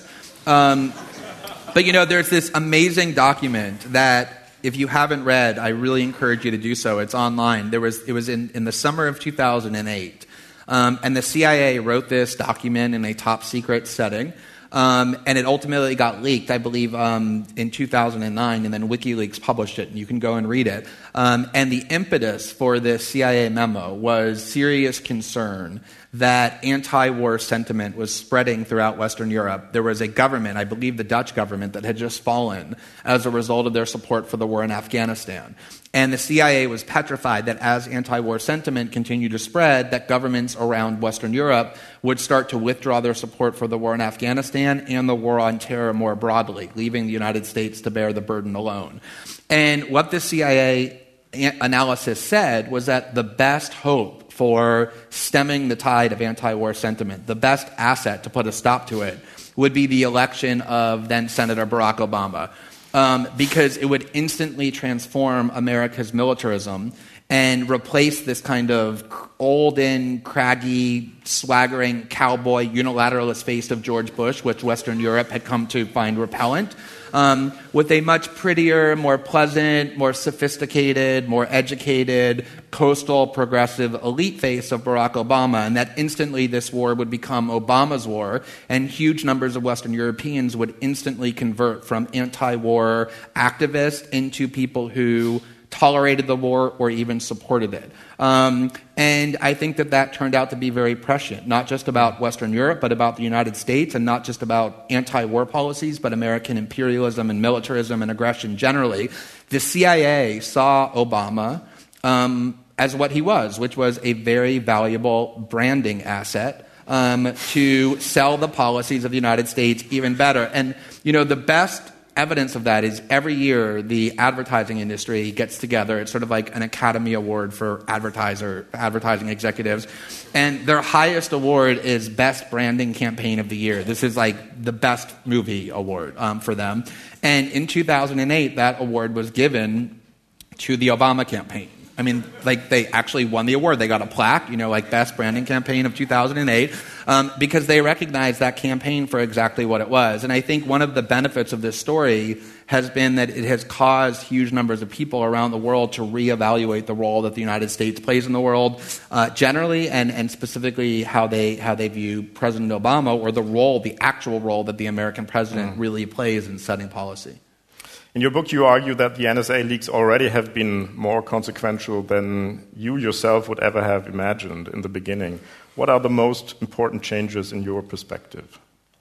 But there's this amazing document that, if you haven't read, I really encourage you to do so. It's online. It was in the summer of 2008. And the CIA wrote this document in a top secret setting, and it ultimately got leaked, I believe, in 2009, and then WikiLeaks published it, and you can go and read it. And the impetus for this CIA memo was serious concern that anti-war sentiment was spreading throughout Western Europe. There was a government, I believe the Dutch government, that had just fallen as a result of their support for the war in Afghanistan. And the CIA was petrified that as anti-war sentiment continued to spread, that governments around Western Europe would start to withdraw their support for the war in Afghanistan and the war on terror more broadly, leaving the United States to bear the burden alone. And what the CIA analysis said was that the best hope for stemming the tide of anti-war sentiment, the best asset to put a stop to it, would be the election of then Senator Barack Obama. Because it would instantly transform America's militarism and replace this kind of olden, craggy, swaggering cowboy unilateralist face of George Bush, which Western Europe had come to find repellent, with a much prettier, more pleasant, more sophisticated, more educated, coastal, progressive elite face of Barack Obama, and that instantly this war would become Obama's war, and huge numbers of Western Europeans would instantly convert from anti-war activists into people who tolerated the war or even supported it. And I think that turned out to be very prescient, not just about Western Europe, but about the United States, and not just about anti-war policies, but American imperialism and militarism and aggression generally. The CIA saw Obama as what he was, which was a very valuable branding asset to sell the policies of the United States even better. And, the best evidence of that is every year the advertising industry gets together. It's sort of like an Academy Award for advertising executives. And their highest award is Best Branding Campaign of the Year. This is like the best movie award for them. And in 2008, that award was given to the Obama campaign. They actually won the award. They got a plaque, Best Branding Campaign of 2008, because they recognized that campaign for exactly what it was. And I think one of the benefits of this story has been that it has caused huge numbers of people around the world to reevaluate the role that the United States plays in the world generally, and specifically how they view President Obama, or the actual role that the American president really plays in setting policy. In your book, you argue that the NSA leaks already have been more consequential than you yourself would ever have imagined in the beginning. What are the most important changes in your perspective?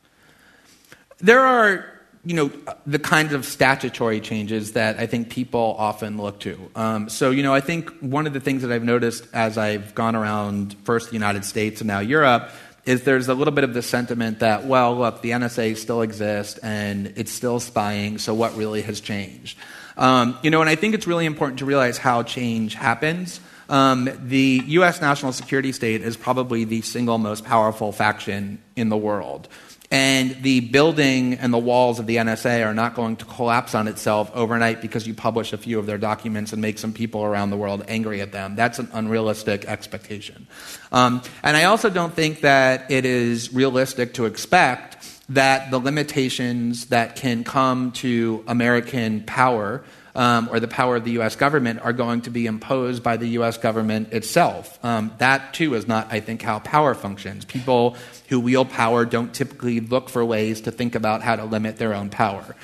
There are, the kinds of statutory changes that I think people often look to. I think one of the things that I've noticed as I've gone around first the United States and now Europe is there's a little bit of the sentiment that, well, look, the NSA still exists and it's still spying, so what really has changed? And I think it's really important to realize how change happens. The U.S. national security state is probably the single most powerful faction in the world. And the building and the walls of the NSA are not going to collapse on itself overnight because you publish a few of their documents and make some people around the world angry at them. That's an unrealistic expectation. And I also don't think that it is realistic to expect that the limitations that can come to American power or the power of the U.S. government are going to be imposed by the U.S. government itself. That, too, is not, I think, how power functions. People who wield power don't typically look for ways to think about how to limit their own power.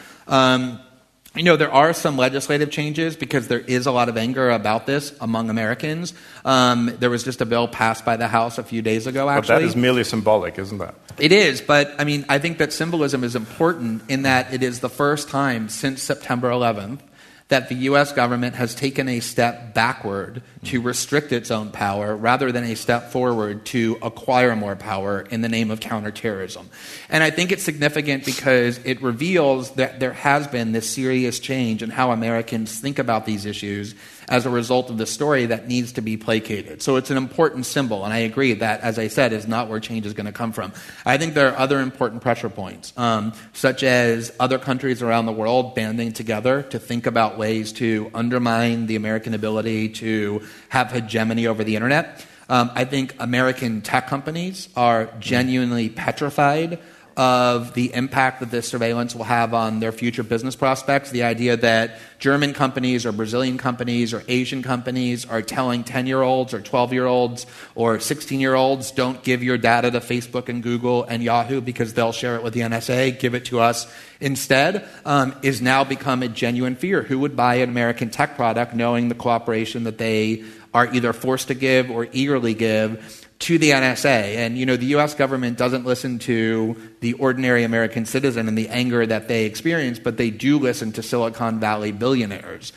There are some legislative changes because there is a lot of anger about this among Americans. There was just a bill passed by the House a few days ago, actually. But that is merely symbolic, isn't that? It is, but I think that symbolism is important in that it is the first time since September 11th that the U.S. government has taken a step backward to restrict its own power rather than a step forward to acquire more power in the name of counterterrorism. And I think it's significant because it reveals that there has been this serious change in how Americans think about these issues as a result of the story that needs to be placated. So it's an important symbol, and I agree that, as I said, is not where change is going to come from. I think there are other important pressure points, such as other countries around the world banding together to think about ways to undermine the American ability to have hegemony over the internet. I think American tech companies are genuinely petrified of the impact that this surveillance will have on their future business prospects. The idea that German companies or Brazilian companies or Asian companies are telling 10-year-olds or 12-year-olds or 16-year-olds, don't give your data to Facebook and Google and Yahoo because they'll share it with the NSA, give it to us instead, is now become a genuine fear. Who would buy an American tech product knowing the cooperation that they are either forced to give or eagerly give to the NSA? And, the U.S. government doesn't listen to the ordinary American citizen and the anger that they experience, but they do listen to Silicon Valley billionaires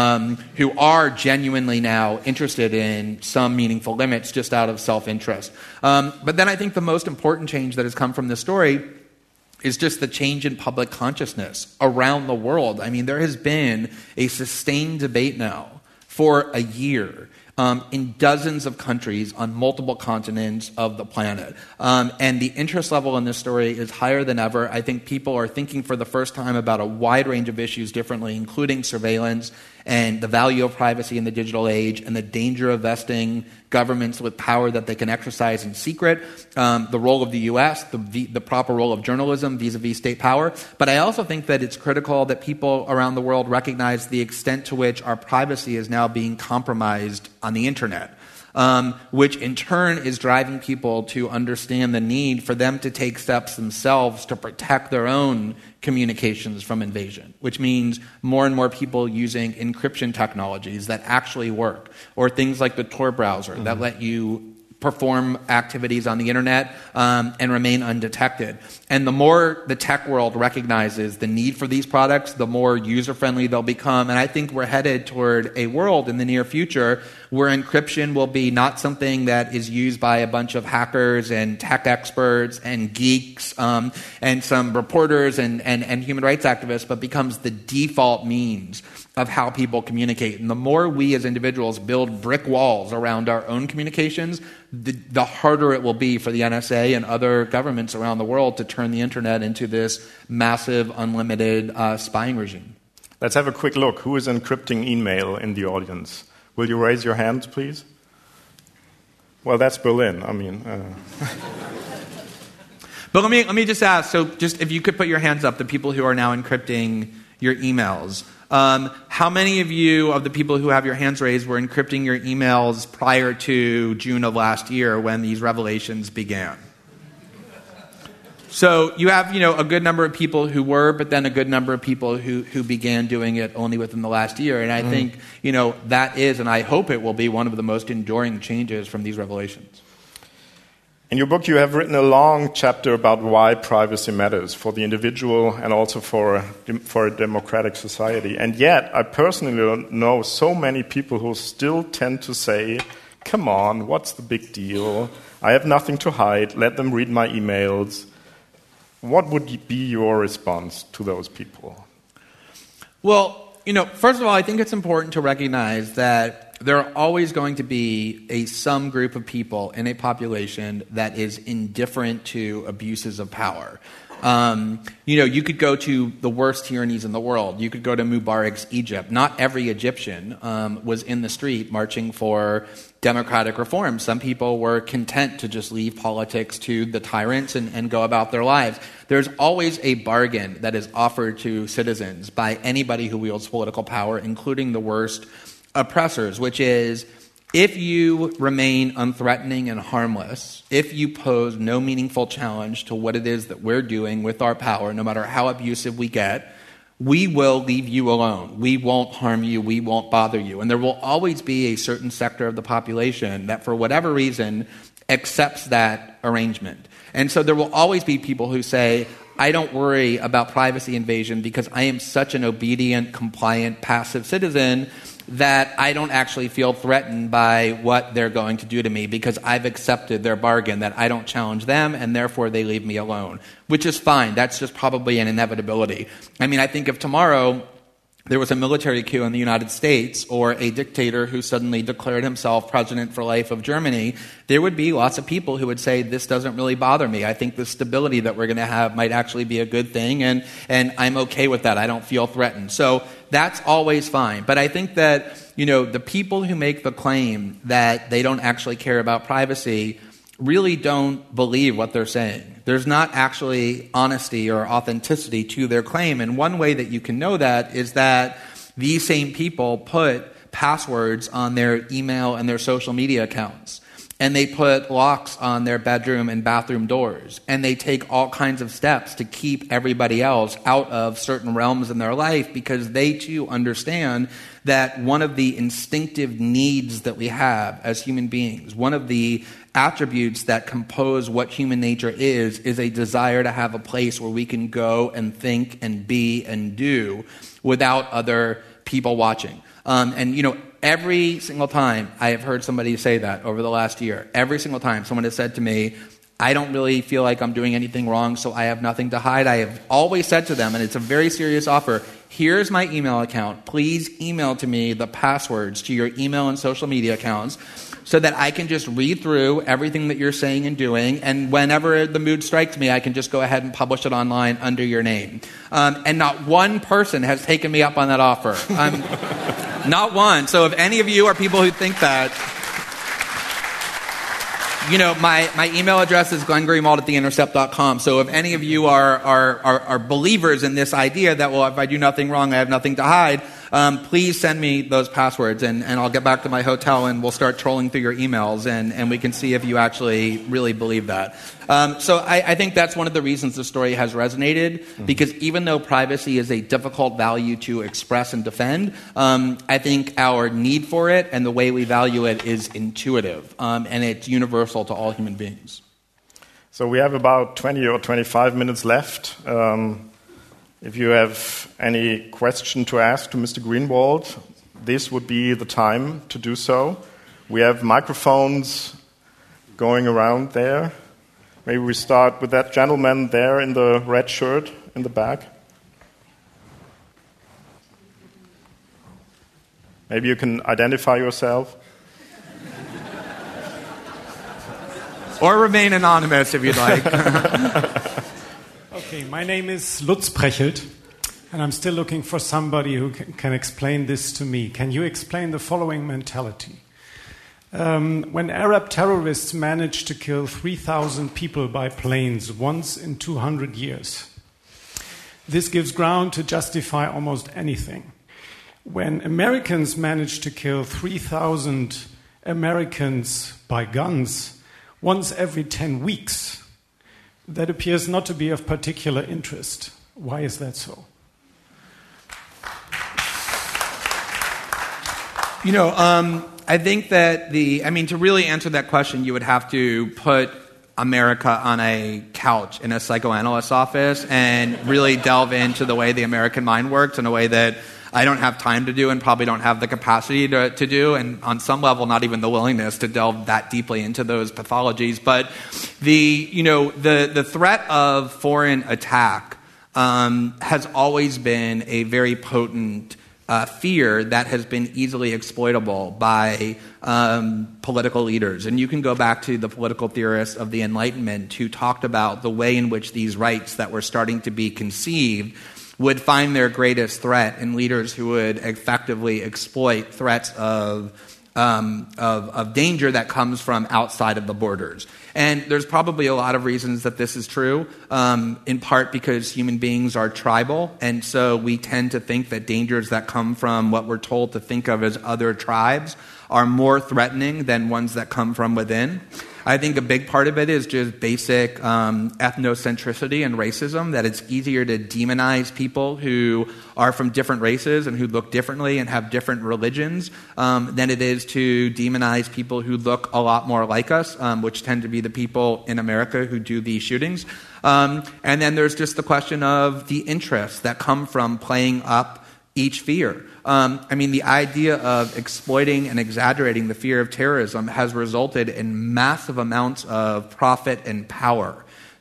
who are genuinely now interested in some meaningful limits just out of self-interest. But then I think the most important change that has come from this story is just the change in public consciousness around the world. I mean, there has been a sustained debate now for a year in dozens of countries on multiple continents of the planet. And the interest level in this story is higher than ever. I think people are thinking for the first time about a wide range of issues differently, including surveillance and the value of privacy in the digital age and the danger of vesting governments with power that they can exercise in secret, the role of the U.S., the proper role of journalism vis-a-vis state power. But I also think that it's critical that people around the world recognize the extent to which our privacy is now being compromised on the internet. Which in turn is driving people to understand the need for them to take steps themselves to protect their own communications from invasion, which means more and more people using encryption technologies that actually work, or things like the Tor browser that let you perform activities on the internet and remain undetected. And the more the tech world recognizes the need for these products, the more user-friendly they'll become. And I think we're headed toward a world in the near future where encryption will be not something that is used by a bunch of hackers and tech experts and geeks and some reporters and human rights activists, but becomes the default means of how people communicate. And the more we as individuals build brick walls around our own communications, the harder it will be for the NSA and other governments around the world to turn the internet into this massive, unlimited spying regime. Let's have a quick look. Who is encrypting email in the audience? Will you raise your hands, please? Well, that's Berlin. But let me just ask, so just if you could put your hands up, the people who are now encrypting your emails. How many of you, of the people who have your hands raised, were encrypting your emails prior to June of last year when these revelations began? So you have, a good number of people who were, but then a good number of people who began doing it only within the last year. And I think, that is, and I hope it will be, one of the most enduring changes from these revelations. In your book, you have written a long chapter about why privacy matters for the individual and also for a democratic society. And yet, I personally know so many people who still tend to say, come on, what's the big deal? I have nothing to hide. Let them read my emails. What would be your response to those people? Well, first of all, I think it's important to recognize that there are always going to be some group of people in a population that is indifferent to abuses of power. You could go to the worst tyrannies in the world. You could go to Mubarak's Egypt. Not every Egyptian was in the street marching for democratic reform. Some people were content to just leave politics to the tyrants and go about their lives. There's always a bargain that is offered to citizens by anybody who wields political power, including the worst oppressors, which is, if you remain unthreatening and harmless, if you pose no meaningful challenge to what it is that we're doing with our power, no matter how abusive we get, we will leave you alone. We won't harm you. We won't bother you. And there will always be a certain sector of the population that, for whatever reason, accepts that arrangement. And so there will always be people who say, I don't worry about privacy invasion because I am such an obedient, compliant, passive citizen that I don't actually feel threatened by what they're going to do to me because I've accepted their bargain, that I don't challenge them and therefore they leave me alone, which is fine. That's just probably an inevitability. I think if tomorrow there was a military coup in the United States or a dictator who suddenly declared himself president for life of Germany, there would be lots of people who would say, this doesn't really bother me. I think the stability that we're going to have might actually be a good thing, and I'm okay with that. I don't feel threatened. So that's always fine. But I think that, the people who make the claim that they don't actually care about privacy really don't believe what they're saying. There's not actually honesty or authenticity to their claim. And one way that you can know that is that these same people put passwords on their email and their social media accounts. And they put locks on their bedroom and bathroom doors. And they take all kinds of steps to keep everybody else out of certain realms in their life because they too understand that one of the instinctive needs that we have as human beings, one of the attributes that compose what human nature is a desire to have a place where we can go and think and be and do without other people watching. Every single time I have heard somebody say that over the last year, every single time someone has said to me, I don't really feel like I'm doing anything wrong, so I have nothing to hide. I have always said to them, and it's a very serious offer, here's my email account. Please email to me the passwords to your email and social media accounts so that I can just read through everything that you're saying and doing, and whenever the mood strikes me, I can just go ahead and publish it online under your name. And not one person has taken me up on that offer. Not one. So if any of you are people who think that, my email address is glenngreenwald@theintercept.com. So if any of you are believers in this idea that, well, if I do nothing wrong, I have nothing to hide, please send me those passwords and I'll get back to my hotel and we'll start trolling through your emails and we can see if you actually really believe that. So I think that's one of the reasons the story has resonated, because even though privacy is a difficult value to express and defend, I think our need for it and the way we value it is intuitive, and it's universal to all human beings. So we have about 20 or 25 minutes left. If you have any question to ask to Mr. Greenwald, this would be the time to do so. We have microphones going around there. Maybe we start with that gentleman there in the red shirt in the back. Maybe you can identify yourself. Or remain anonymous if you'd like. Okay, my name is Lutz Brechelt, and I'm still looking for somebody who can explain this to me. Can you explain the following mentality? When Arab terrorists managed to kill 3,000 people by planes once in 200 years, this gives ground to justify almost anything. When Americans managed to kill 3,000 Americans by guns once every 10 weeks, that appears not to be of particular interest. Why is that so? I think that to really answer that question, you would have to put America on a couch in a psychoanalyst's office and really delve into the way the American mind works in a way that I don't have time to do and probably don't have the capacity to do, and on some level not even the willingness to delve that deeply into those pathologies. But the threat of foreign attack has always been a very potent fear that has been easily exploitable by political leaders. And you can go back to the political theorists of the Enlightenment who talked about the way in which these rights that were starting to be conceived would find their greatest threat in leaders who would effectively exploit threats of danger that comes from outside of the borders. And there's probably a lot of reasons that this is true, in part because human beings are tribal, and so we tend to think that dangers that come from what we're told to think of as other tribes are more threatening than ones that come from within. I think a big part of it is just basic ethnocentricity and racism, that it's easier to demonize people who are from different races and who look differently and have different religions than it is to demonize people who look a lot more like us, which tend to be the people in America who do these shootings. And then there's just the question of the interests that come from playing up each fear. The idea of exploiting and exaggerating the fear of terrorism has resulted in massive amounts of profit and power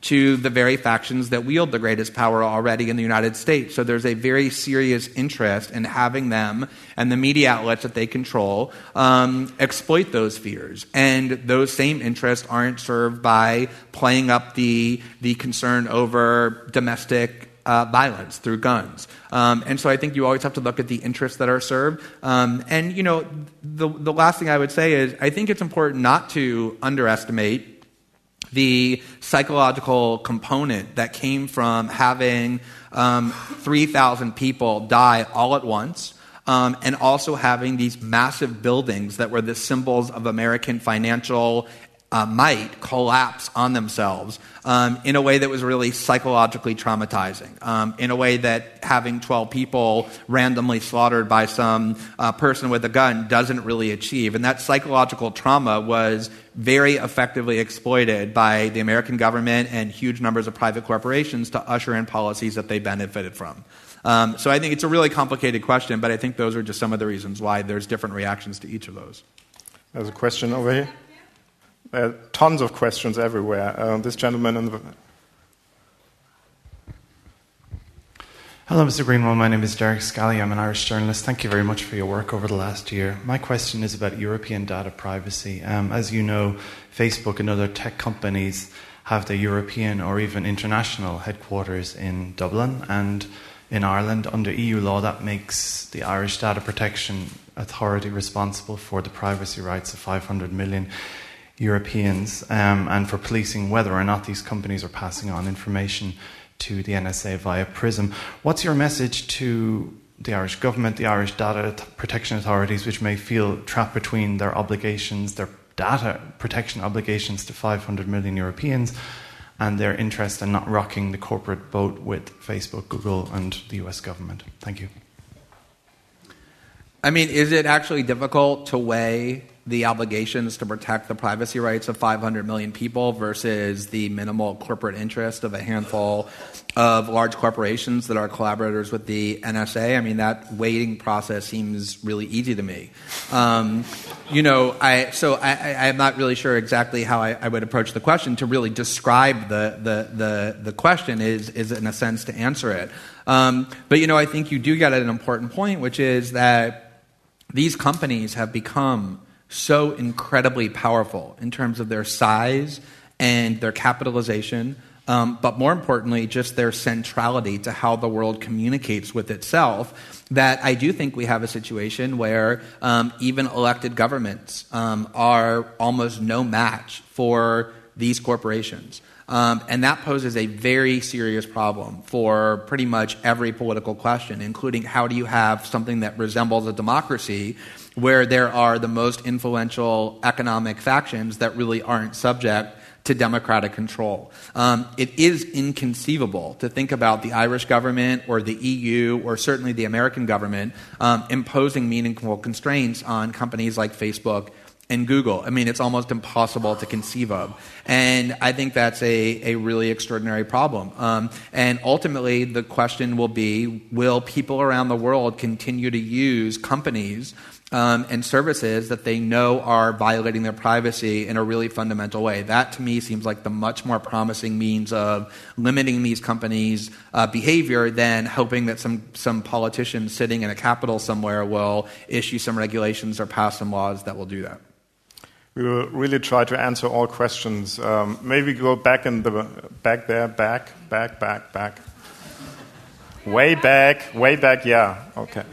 to the very factions that wield the greatest power already in the United States. So there's a very serious interest in having them and the media outlets that they control exploit those fears. And those same interests aren't served by playing up the concern over domestic violence through guns. And so I think you always have to look at the interests that are served. And, you know, the last thing I would say is I think it's important not to underestimate the psychological component that came from having 3,000 people die all at once, and also having these massive buildings that were the symbols of American financial might collapse on themselves in a way that was really psychologically traumatizing, in a way that having 12 people randomly slaughtered by some person with a gun doesn't really achieve. And that psychological trauma was very effectively exploited by the American government and huge numbers of private corporations to usher in policies that they benefited from. So I think it's a really complicated question, but I think those are just some of the reasons why there's different reactions to each of those. There's a question over here. There are tons of questions everywhere. This gentleman in the... Hello, Mr. Greenwald. My name is Derek Scally. I'm an Irish journalist. Thank you very much for your work over the last year. My question is about European data privacy. As you know, Facebook and other tech companies have their European or even international headquarters in Dublin and in Ireland. Under EU law, that makes the Irish Data Protection Authority responsible for the privacy rights of 500 million Europeans and for policing whether or not these companies are passing on information to the NSA via PRISM. What's your message to the Irish government, the Irish data protection authorities, which may feel trapped between their obligations, their data protection obligations to 500 million Europeans and their interest in not rocking the corporate boat with Facebook, Google, and the US government? Thank you. I mean, is it actually difficult to weigh the obligations to protect the privacy rights of 500 million people versus the minimal corporate interest of a handful of large corporations that are collaborators with the NSA? I mean, that weighting process seems really easy to me. You know, I'm not really sure exactly how I would approach the question. To really describe the question is in a sense to answer it. But, you know, I think you do get at an important point, which is that these companies have become so incredibly powerful in terms of their size and their capitalization, but more importantly, just their centrality to how the world communicates with itself, that I do think we have a situation where even elected governments are almost no match for these corporations. And that poses a very serious problem for pretty much every political question, including how do you have something that resembles a democracy where there are the most influential economic factions that really aren't subject to democratic control. It is inconceivable to think about the Irish government or the EU or certainly the American government imposing meaningful constraints on companies like Facebook and Google. I mean, it's almost impossible to conceive of. And I think that's a really extraordinary problem. And ultimately, the question will be, will people around the world continue to use companies and services that they know are violating their privacy in a really fundamental way? That, to me, seems like the much more promising means of limiting these companies' behavior than hoping that some politician sitting in a capital somewhere will issue some regulations or pass some laws that will do that. We will really try to answer all questions. Maybe go back in the back there, back. Way back, yeah. Okay.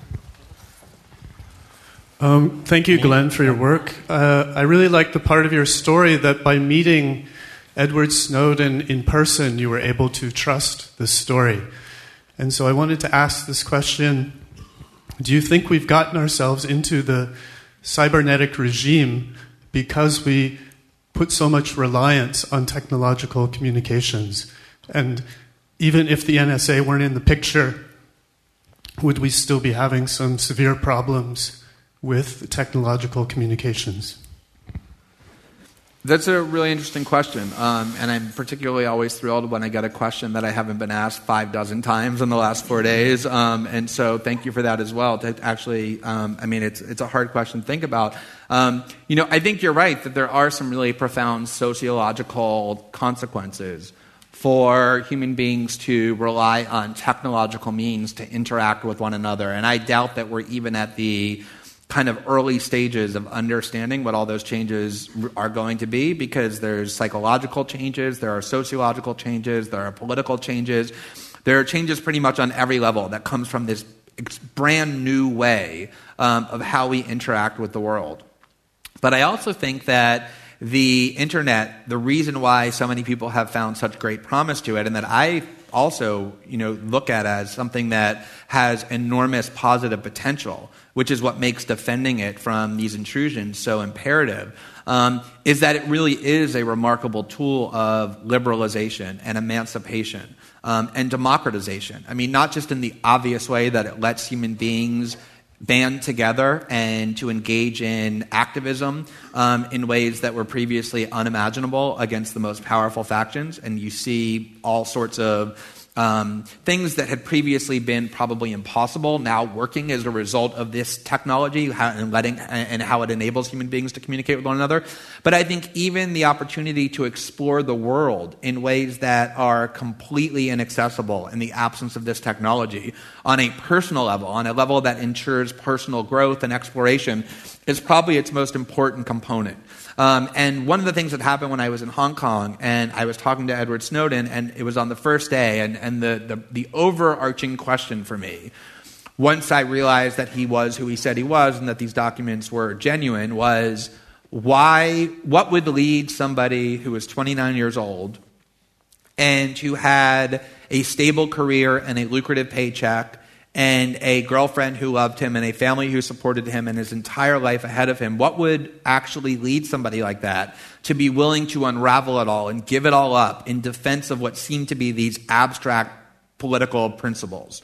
Thank you, Glenn, for your work. I really like the part of your story that by meeting Edward Snowden in person, you were able to trust the story. And so I wanted to ask this question. Do you think we've gotten ourselves into the cybernetic regime because we put so much reliance on technological communications? And even if the NSA weren't in the picture, would we still be having some severe problems with technological communications? That's a really interesting question, and I'm particularly always thrilled when I get a question that I haven't been asked 6 times in the last 4 days, and so thank you for that as well. To actually, I mean, it's a hard question to think about. You know, I think you're right that there are some really profound sociological consequences for human beings to rely on technological means to interact with one another. And I doubt that we're even at the kind of early stages of understanding what all those changes are going to be, because there's psychological changes, there are sociological changes, there are political changes. There are changes pretty much on every level that comes from this brand new way of how we interact with the world. But I also think that the internet, the reason why so many people have found such great promise to it, and that I also, look at as something that has enormous positive potential, which is what makes defending it from these intrusions so imperative, is that it really is a remarkable tool of liberalization and emancipation and democratization. I mean, not just in the obvious way that it lets human beings band together and to engage in activism in ways that were previously unimaginable against the most powerful factions. And you see all sorts of things that had previously been probably impossible now working as a result of this technology and how it enables human beings to communicate with one another. But I think even the opportunity to explore the world in ways that are completely inaccessible in the absence of this technology on a personal level, on a level that ensures personal growth and exploration, is probably its most important component. And one of the things that happened when I was in Hong Kong and I was talking to Edward Snowden, and it was on the first day, and the overarching question for me, once I realized that he was who he said he was and that these documents were genuine, was what would lead somebody who was 29 years old and who had a stable career and a lucrative paycheck and a girlfriend who loved him and a family who supported him and his entire life ahead of him, what would actually lead somebody like that to be willing to unravel it all and give it all up in defense of what seemed to be these abstract political principles?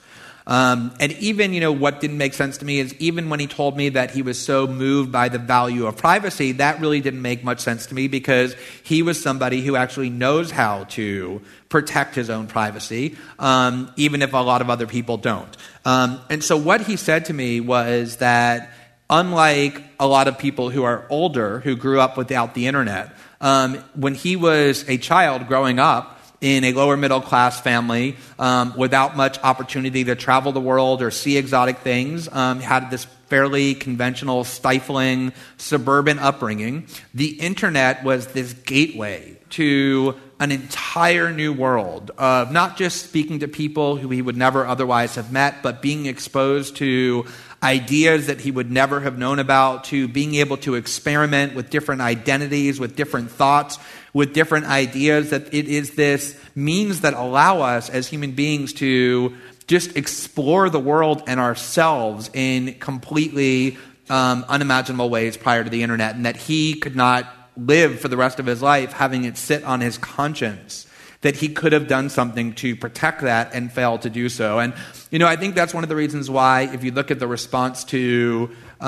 And even, what didn't make sense to me is even when he told me that he was so moved by the value of privacy, that really didn't make much sense to me, because he was somebody who actually knows how to protect his own privacy, even if a lot of other people don't. And so what he said to me was that unlike a lot of people who are older, who grew up without the internet, when he was a child growing up in a lower middle class family, without much opportunity to travel the world or see exotic things, had this fairly conventional, stifling, suburban upbringing. The internet was this gateway to an entire new world of not just speaking to people who he would never otherwise have met, but being exposed to ideas that he would never have known about, to being able to experiment with different identities, with different thoughts, with different ideas, that it is this means that allow us as human beings to just explore the world and ourselves in completely unimaginable ways prior to the internet, and that he could not live for the rest of his life having it sit on his conscience that he could have done something to protect that and failed to do so. And, I think that's one of the reasons why, if you look at the response to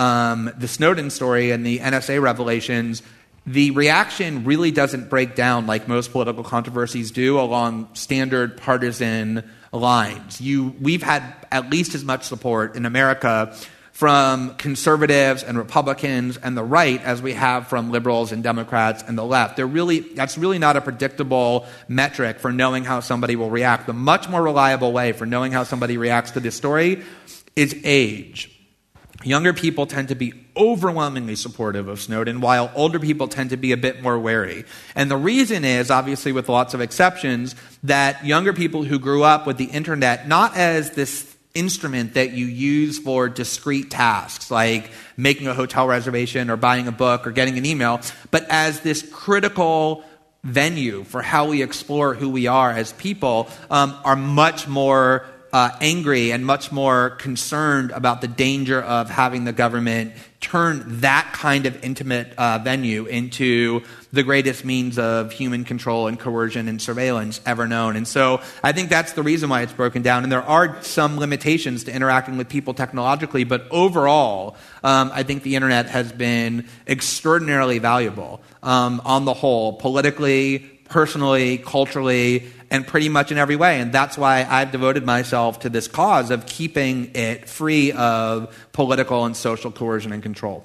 the Snowden story and the NSA revelations, the reaction really doesn't break down like most political controversies do along standard partisan lines. We've had at least as much support in America from conservatives and Republicans and the right as we have from liberals and Democrats and the left. That's really not a predictable metric for knowing how somebody will react. The much more reliable way for knowing how somebody reacts to this story is age. Younger people tend to be overwhelmingly supportive of Snowden, while older people tend to be a bit more wary. And the reason is, obviously with lots of exceptions, that younger people who grew up with the internet not as this instrument that you use for discrete tasks like making a hotel reservation or buying a book or getting an email, but as this critical venue for how we explore who we are as people, are much more angry and much more concerned about the danger of having the government turn that kind of intimate venue into the greatest means of human control and coercion and surveillance ever known. And so I think that's the reason why it's broken down. And there are some limitations to interacting with people technologically, but overall, I think the internet has been extraordinarily valuable on the whole, politically, personally, culturally, and pretty much in every way. And that's why I've devoted myself to this cause of keeping it free of political and social coercion and control.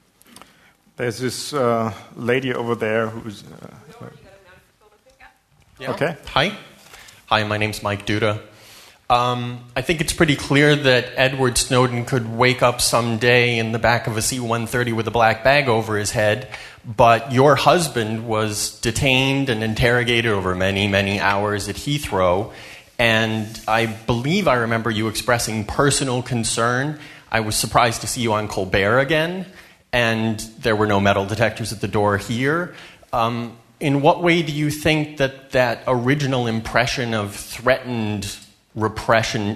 There's this lady over there who's... Okay. Hi. Hi, my name's Mike Duda. I think it's pretty clear that Edward Snowden could wake up someday in the back of a C-130 with a black bag over his head, but your husband was detained and interrogated over many, many hours at Heathrow, and I believe I remember you expressing personal concern. I was surprised to see you on Colbert again, and there were no metal detectors at the door here. In what way do you think that original impression of threatened repression,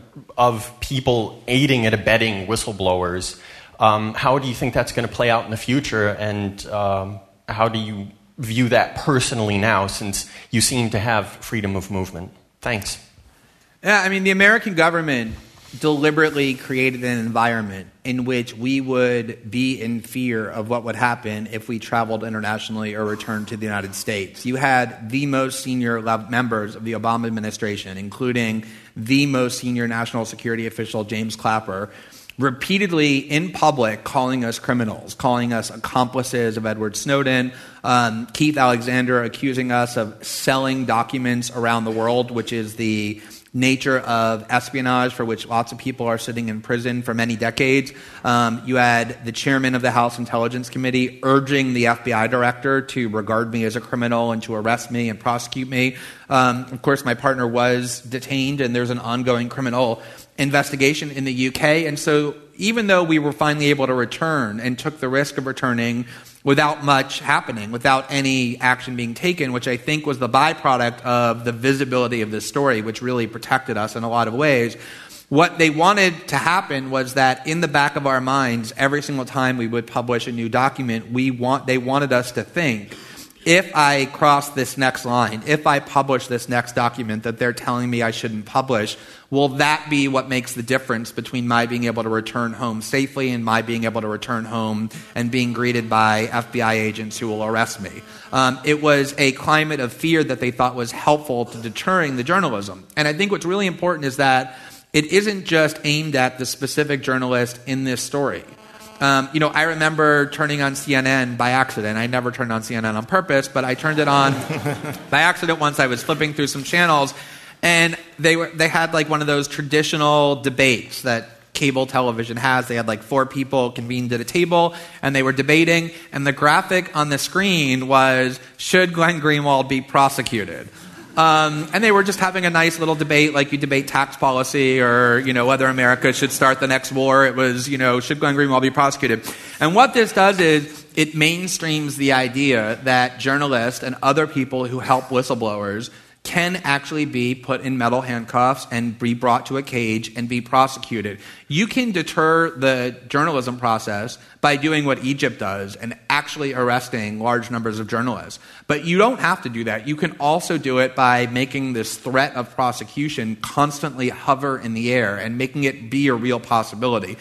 of people aiding and abetting whistleblowers, how do you think that's going to play out in the future, and how do you view that personally now, since you seem to have freedom of movement? Thanks. Yeah, I mean, the American government deliberately created an environment in which we would be in fear of what would happen if we traveled internationally or returned to the United States. You had the most senior members of the Obama administration, including the most senior national security official, James Clapper, repeatedly in public calling us criminals, calling us accomplices of Edward Snowden, Keith Alexander accusing us of selling documents around the world, which is the nature of espionage for which lots of people are sitting in prison for many decades. You had the chairman of the House Intelligence Committee urging the FBI director to regard me as a criminal and to arrest me and prosecute me. Of course, my partner was detained, and there's an ongoing criminal investigation in the UK. And so even though we were finally able to return and took the risk of returning without much happening, without any action being taken, which I think was the byproduct of the visibility of this story, which really protected us in a lot of ways, what they wanted to happen was that in the back of our minds, every single time we would publish a new document, they wanted us to think, if I cross this next line, if I publish this next document that they're telling me I shouldn't publish, will that be what makes the difference between my being able to return home safely and my being able to return home and being greeted by FBI agents who will arrest me? It was a climate of fear that they thought was helpful to deterring the journalism. And I think what's really important is that it isn't just aimed at the specific journalist in this story. I remember turning on CNN by accident. I never turned on CNN on purpose, but I turned it on by accident once. I was flipping through some channels, and they had like one of those traditional debates that cable television has. They had like 4 people convened at a table, and they were debating, and the graphic on the screen was, should Glenn Greenwald be prosecuted? And they were just having a nice little debate, like you debate tax policy or, whether America should start the next war. It was, should Glenn Greenwald be prosecuted? And what this does is it mainstreams the idea that journalists and other people who help whistleblowers can actually be put in metal handcuffs and be brought to a cage and be prosecuted. You can deter the journalism process by doing what Egypt does and actually arresting large numbers of journalists. But you don't have to do that. You can also do it by making this threat of prosecution constantly hover in the air and making it be a real possibility.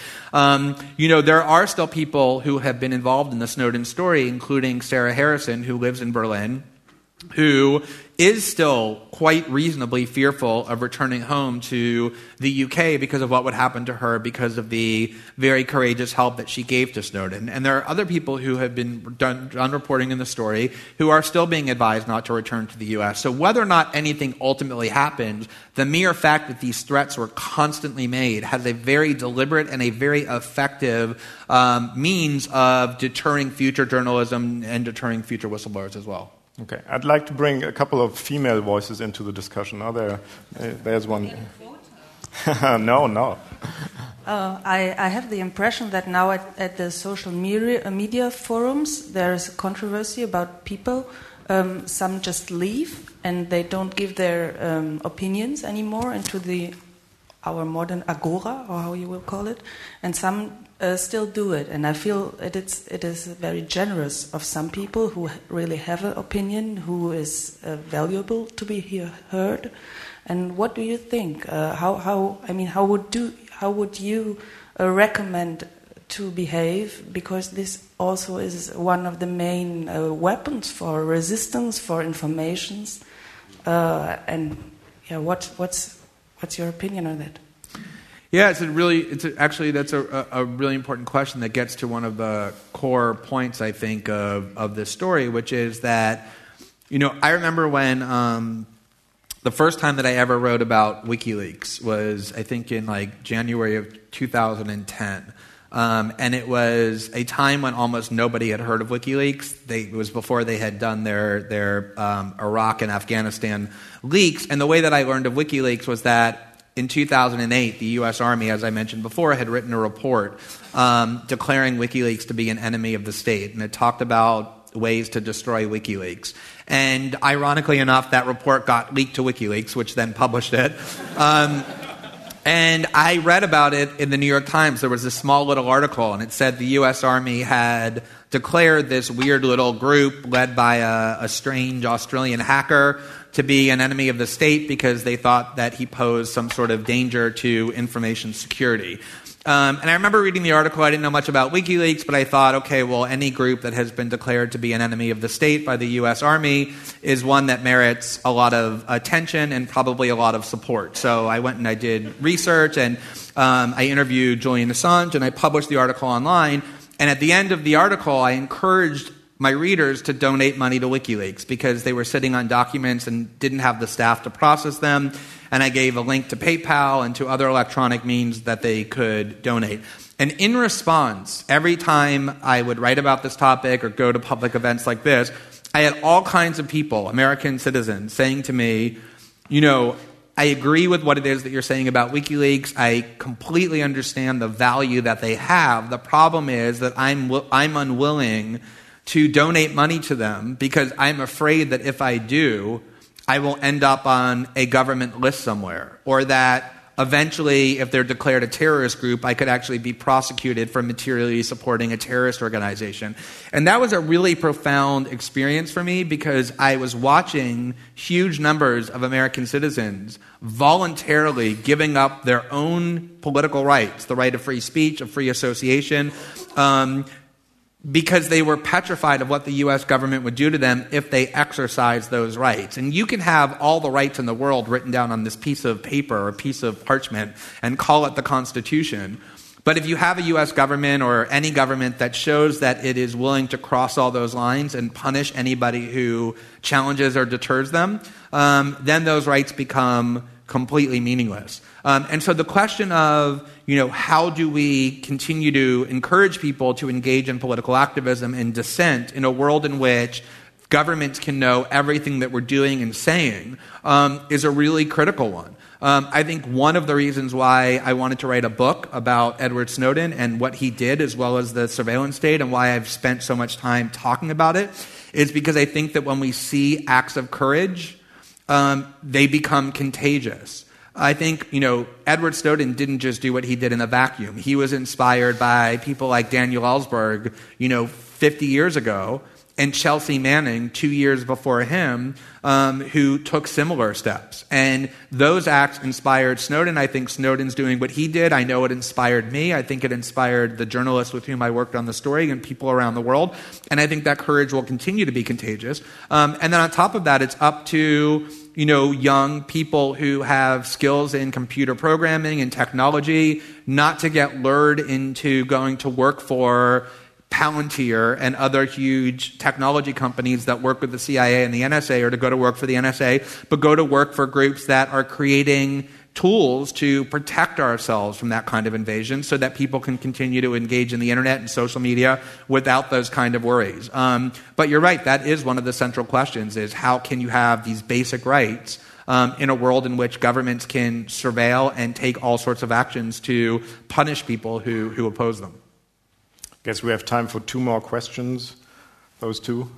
There are still people who have been involved in the Snowden story, including Sarah Harrison, who lives in Berlin, who is still quite reasonably fearful of returning home to the UK because of what would happen to her because of the very courageous help that she gave to Snowden. And there are other people who have been done reporting in the story who are still being advised not to return to the US. So whether or not anything ultimately happens, the mere fact that these threats were constantly made has a very deliberate and a very effective means of deterring future journalism and deterring future whistleblowers as well. Okay, I'd like to bring a couple of female voices into the discussion. There's one. No. I have the impression that now at the social media forums there is a controversy about people. Some just leave and they don't give their opinions anymore into our modern agora, or how you will call it, and some still do it. And I feel it is very generous of some people who really have an opinion, who is valuable to be heard. And what do you think? How would you recommend to behave? Because this also is one of the main weapons for resistance, for informations. What's your opinion on that? Yeah, that's a really important question that gets to one of the core points, I think, of this story, which is that, I remember when the first time that I ever wrote about WikiLeaks was, I think, in like January of 2010. And it was a time when almost nobody had heard of WikiLeaks. It was before they had done their Iraq and Afghanistan leaks. And the way that I learned of WikiLeaks was that in 2008, the U.S. Army, as I mentioned before, had written a report declaring WikiLeaks to be an enemy of the state. And it talked about ways to destroy WikiLeaks. And ironically enough, that report got leaked to WikiLeaks, which then published it. And I read about it in the New York Times. There was a small little article, and it said the U.S. Army had declared this weird little group led by a strange Australian hacker to be an enemy of the state because they thought that he posed some sort of danger to information security. And I remember reading the article. I didn't know much about WikiLeaks, but I thought, okay, well, any group that has been declared to be an enemy of the state by the U.S. Army is one that merits a lot of attention and probably a lot of support. So I went and I did research, and I interviewed Julian Assange, and I published the article online. And at the end of the article, I encouraged my readers to donate money to WikiLeaks because they were sitting on documents and didn't have the staff to process them. And I gave a link to PayPal and to other electronic means that they could donate. And in response, every time I would write about this topic or go to public events like this, I had all kinds of people, American citizens, saying to me, you know, I agree with what it is that you're saying about WikiLeaks. I completely understand the value that they have. The problem is that I'm unwilling to donate money to them because I'm afraid that if I do, I will end up on a government list somewhere, or that eventually, if they're declared a terrorist group, I could actually be prosecuted for materially supporting a terrorist organization. And that was a really profound experience for me because I was watching huge numbers of American citizens voluntarily giving up their own political rights, the right of free speech, of free association, because they were petrified of what the U.S. government would do to them if they exercised those rights. And you can have all the rights in the world written down on this piece of paper or piece of parchment and call it the Constitution. But if you have a U.S. government or any government that shows that it is willing to cross all those lines and punish anybody who challenges or deters them, then those rights become completely meaningless. And so the question of, you know, how do we continue to encourage people to engage in political activism and dissent in a world in which governments can know everything that we're doing and saying is a really critical one. I think one of the reasons why I wanted to write a book about Edward Snowden and what he did as well as the surveillance state and why I've spent so much time talking about it is because I think that when we see acts of courage, they become contagious. I think, you know, Edward Snowden didn't just do what he did in a vacuum. He was inspired by people like Daniel Ellsberg, 50 years ago, and Chelsea Manning 2 years before him, who took similar steps. And those acts inspired Snowden. I think Snowden's doing what he did. I know it inspired me. I think it inspired the journalists with whom I worked on the story and people around the world. And I think that courage will continue to be contagious. And then on top of that, it's up to young people who have skills in computer programming and technology not to get lured into going to work for Palantir and other huge technology companies that work with the CIA and the NSA, or to go to work for the NSA, but go to work for groups that are creating tools to protect ourselves from that kind of invasion so that people can continue to engage in the internet and social media without those kind of worries. But you're right, that is one of the central questions, is how can you have these basic rights in a world in which governments can surveil and take all sorts of actions to punish people who oppose them. Guess we have time for two more questions. Those two.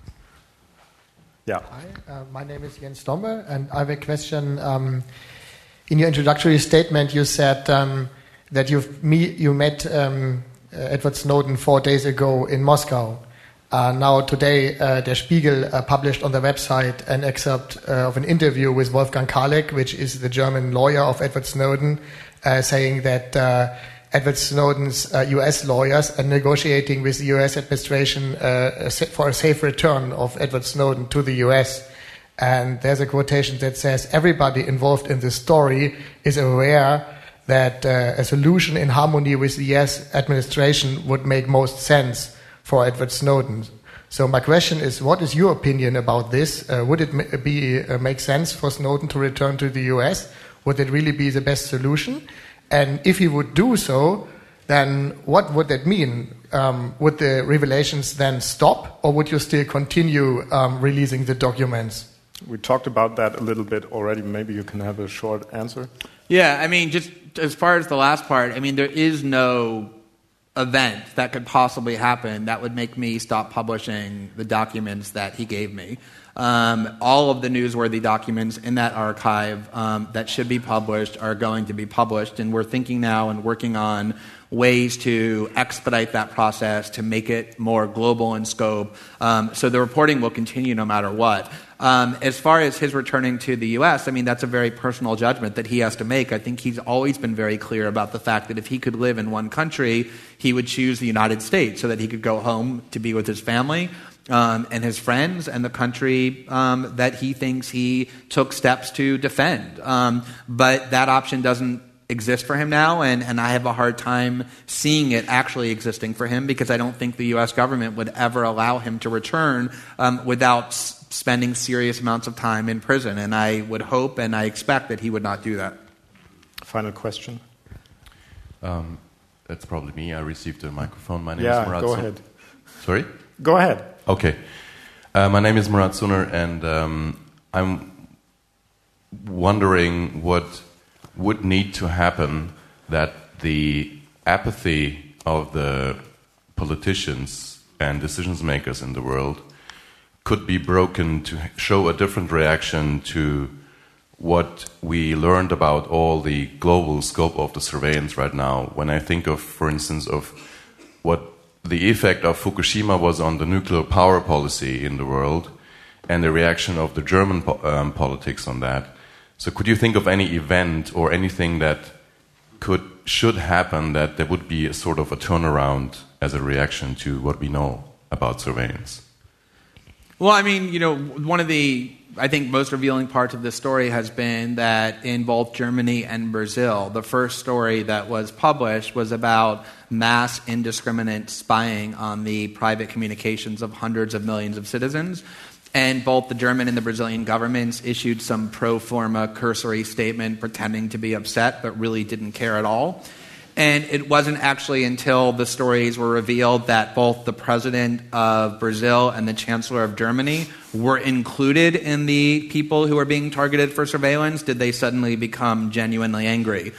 Yeah. Hi, my name is Jens Dombe, and I have a question. In your introductory statement, you said that you met Edward Snowden 4 days ago in Moscow. Now today, Der Spiegel published on their website an excerpt of an interview with Wolfgang Kalek, which is the German lawyer of Edward Snowden, saying that Edward Snowden's U.S. lawyers are negotiating with the U.S. administration for a safe return of Edward Snowden to the U.S. And there's a quotation that says, everybody involved in this story is aware that a solution in harmony with the U.S. administration would make most sense for Edward Snowden. So my question is, what is your opinion about this? Would it make sense for Snowden to return to the US? Would it really be the best solution? And if he would do so, then what would that mean? Would the revelations then stop, or would you still continue releasing the documents? We talked about that a little bit already. Maybe you can have a short answer. Yeah, I mean, just as far as the last part, I mean, there is no event that could possibly happen that would make me stop publishing the documents that he gave me. All of the newsworthy documents in that archive that should be published are going to be published, and we're thinking now and working on ways to expedite that process to make it more global in scope. So the reporting will continue no matter what. As far as his returning to the U.S., I mean, that's a very personal judgment that he has to make. I think he's always been very clear about the fact that if he could live in one country, he would choose the United States so that he could go home to be with his family and his friends and the country that he thinks he took steps to defend. But that option doesn't exist for him now, and I have a hard time seeing it actually existing for him because I don't think the U.S. government would ever allow him to return without spending serious amounts of time in prison, and I would hope and I expect that he would not do that. Final question. That's probably me. I received a microphone. My name is Murat. Go ahead. Sorry? Go ahead. Okay. My name is Murat Suner, and I'm wondering what would need to happen that the apathy of the politicians and decision makers in the world could be broken to show a different reaction to what we learned about all the global scope of the surveillance right now. When I think of, for instance, of what the effect of Fukushima was on the nuclear power policy in the world and the reaction of the German politics on that. So could you think of any event or anything that should happen that there would be a sort of a turnaround as a reaction to what we know about surveillance? Well, I mean, one of the, I think, most revealing parts of this story has been that in both Germany and Brazil, the first story that was published was about mass indiscriminate spying on the private communications of hundreds of millions of citizens. And both the German and the Brazilian governments issued some pro forma cursory statement pretending to be upset, but really didn't care at all. And it wasn't actually until the stories were revealed that both the president of Brazil and the chancellor of Germany were included in the people who were being targeted for surveillance did they suddenly become genuinely angry.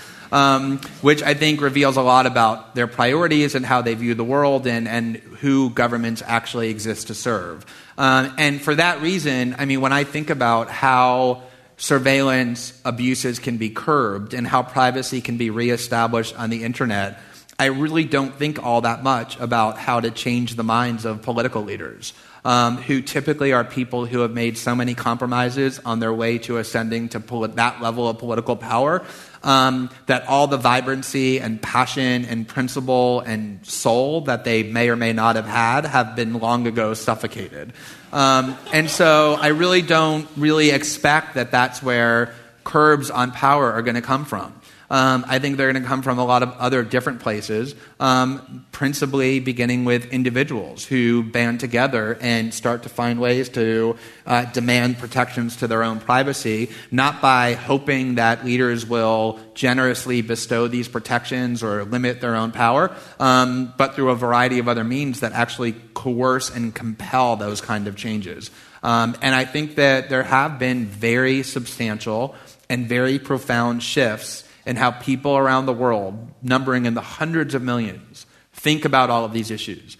Which I think reveals a lot about their priorities and how they view the world and who governments actually exist to serve. And for that reason, I mean, when I think about how surveillance abuses can be curbed and how privacy can be reestablished on the internet, I really don't think all that much about how to change the minds of political leaders, who typically are people who have made so many compromises on their way to ascending to that level of political power, that all the vibrancy and passion and principle and soul that they may or may not have been long ago suffocated. And so I really don't expect that that's where curbs on power are going to come from. I think they're going to come from a lot of other different places, principally beginning with individuals who band together and start to find ways to demand protections to their own privacy, not by hoping that leaders will generously bestow these protections or limit their own power, but through a variety of other means that actually coerce and compel those kind of changes. And I think that there have been very substantial and very profound shifts in how people around the world, numbering in the hundreds of millions, think about all of these issues.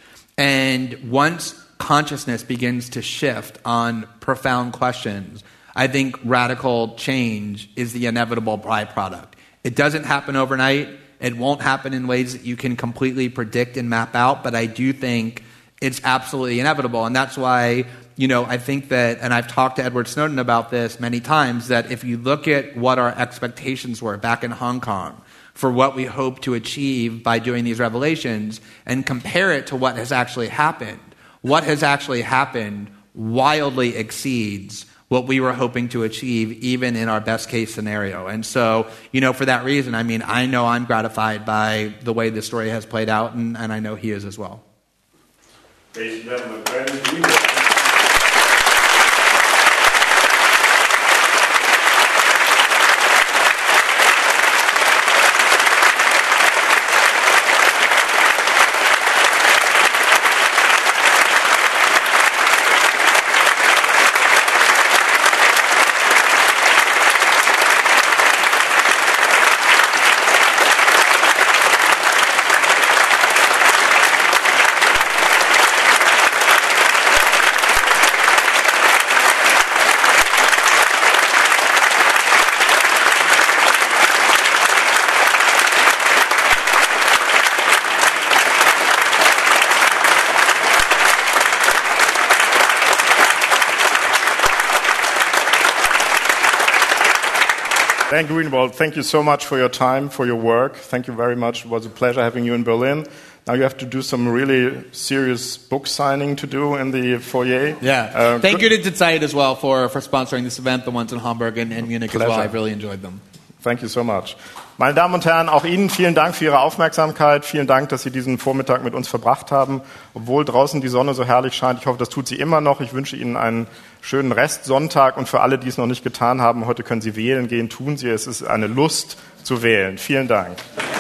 And once consciousness begins to shift on profound questions, I think radical change is the inevitable byproduct. It doesn't happen overnight. It won't happen in ways that you can completely predict and map out, but I do think it's absolutely inevitable. And that's why, I think that, and I've talked to Edward Snowden about this many times, that if you look at what our expectations were back in Hong Kong for what we hope to achieve by doing these revelations and compare it to what has actually happened, what has actually happened wildly exceeds what we were hoping to achieve even in our best case scenario. And so, for that reason, I know I'm gratified by the way this story has played out, and I know he is as well. Ladies and gentlemen, Glenn Greenwald. Dan Greenwald, thank you so much for your time, for your work. Thank you very much. It was a pleasure having you in Berlin. Now you have to do some really serious book signing to do in the foyer. Yeah. Thank you to Zeit as well for sponsoring this event, the ones in Hamburg and Munich pleasure. as well. I've really enjoyed them. Thank you so much. Meine Damen und Herren, auch Ihnen vielen Dank für Ihre Aufmerksamkeit. Vielen Dank, dass Sie diesen Vormittag mit uns verbracht haben. Obwohl draußen die Sonne so herrlich scheint, ich hoffe, das tut sie immer noch. Ich wünsche Ihnen einen schönen Restsonntag und für alle, die es noch nicht getan haben, heute können Sie wählen gehen, tun Sie es. Es ist eine Lust zu wählen. Vielen Dank.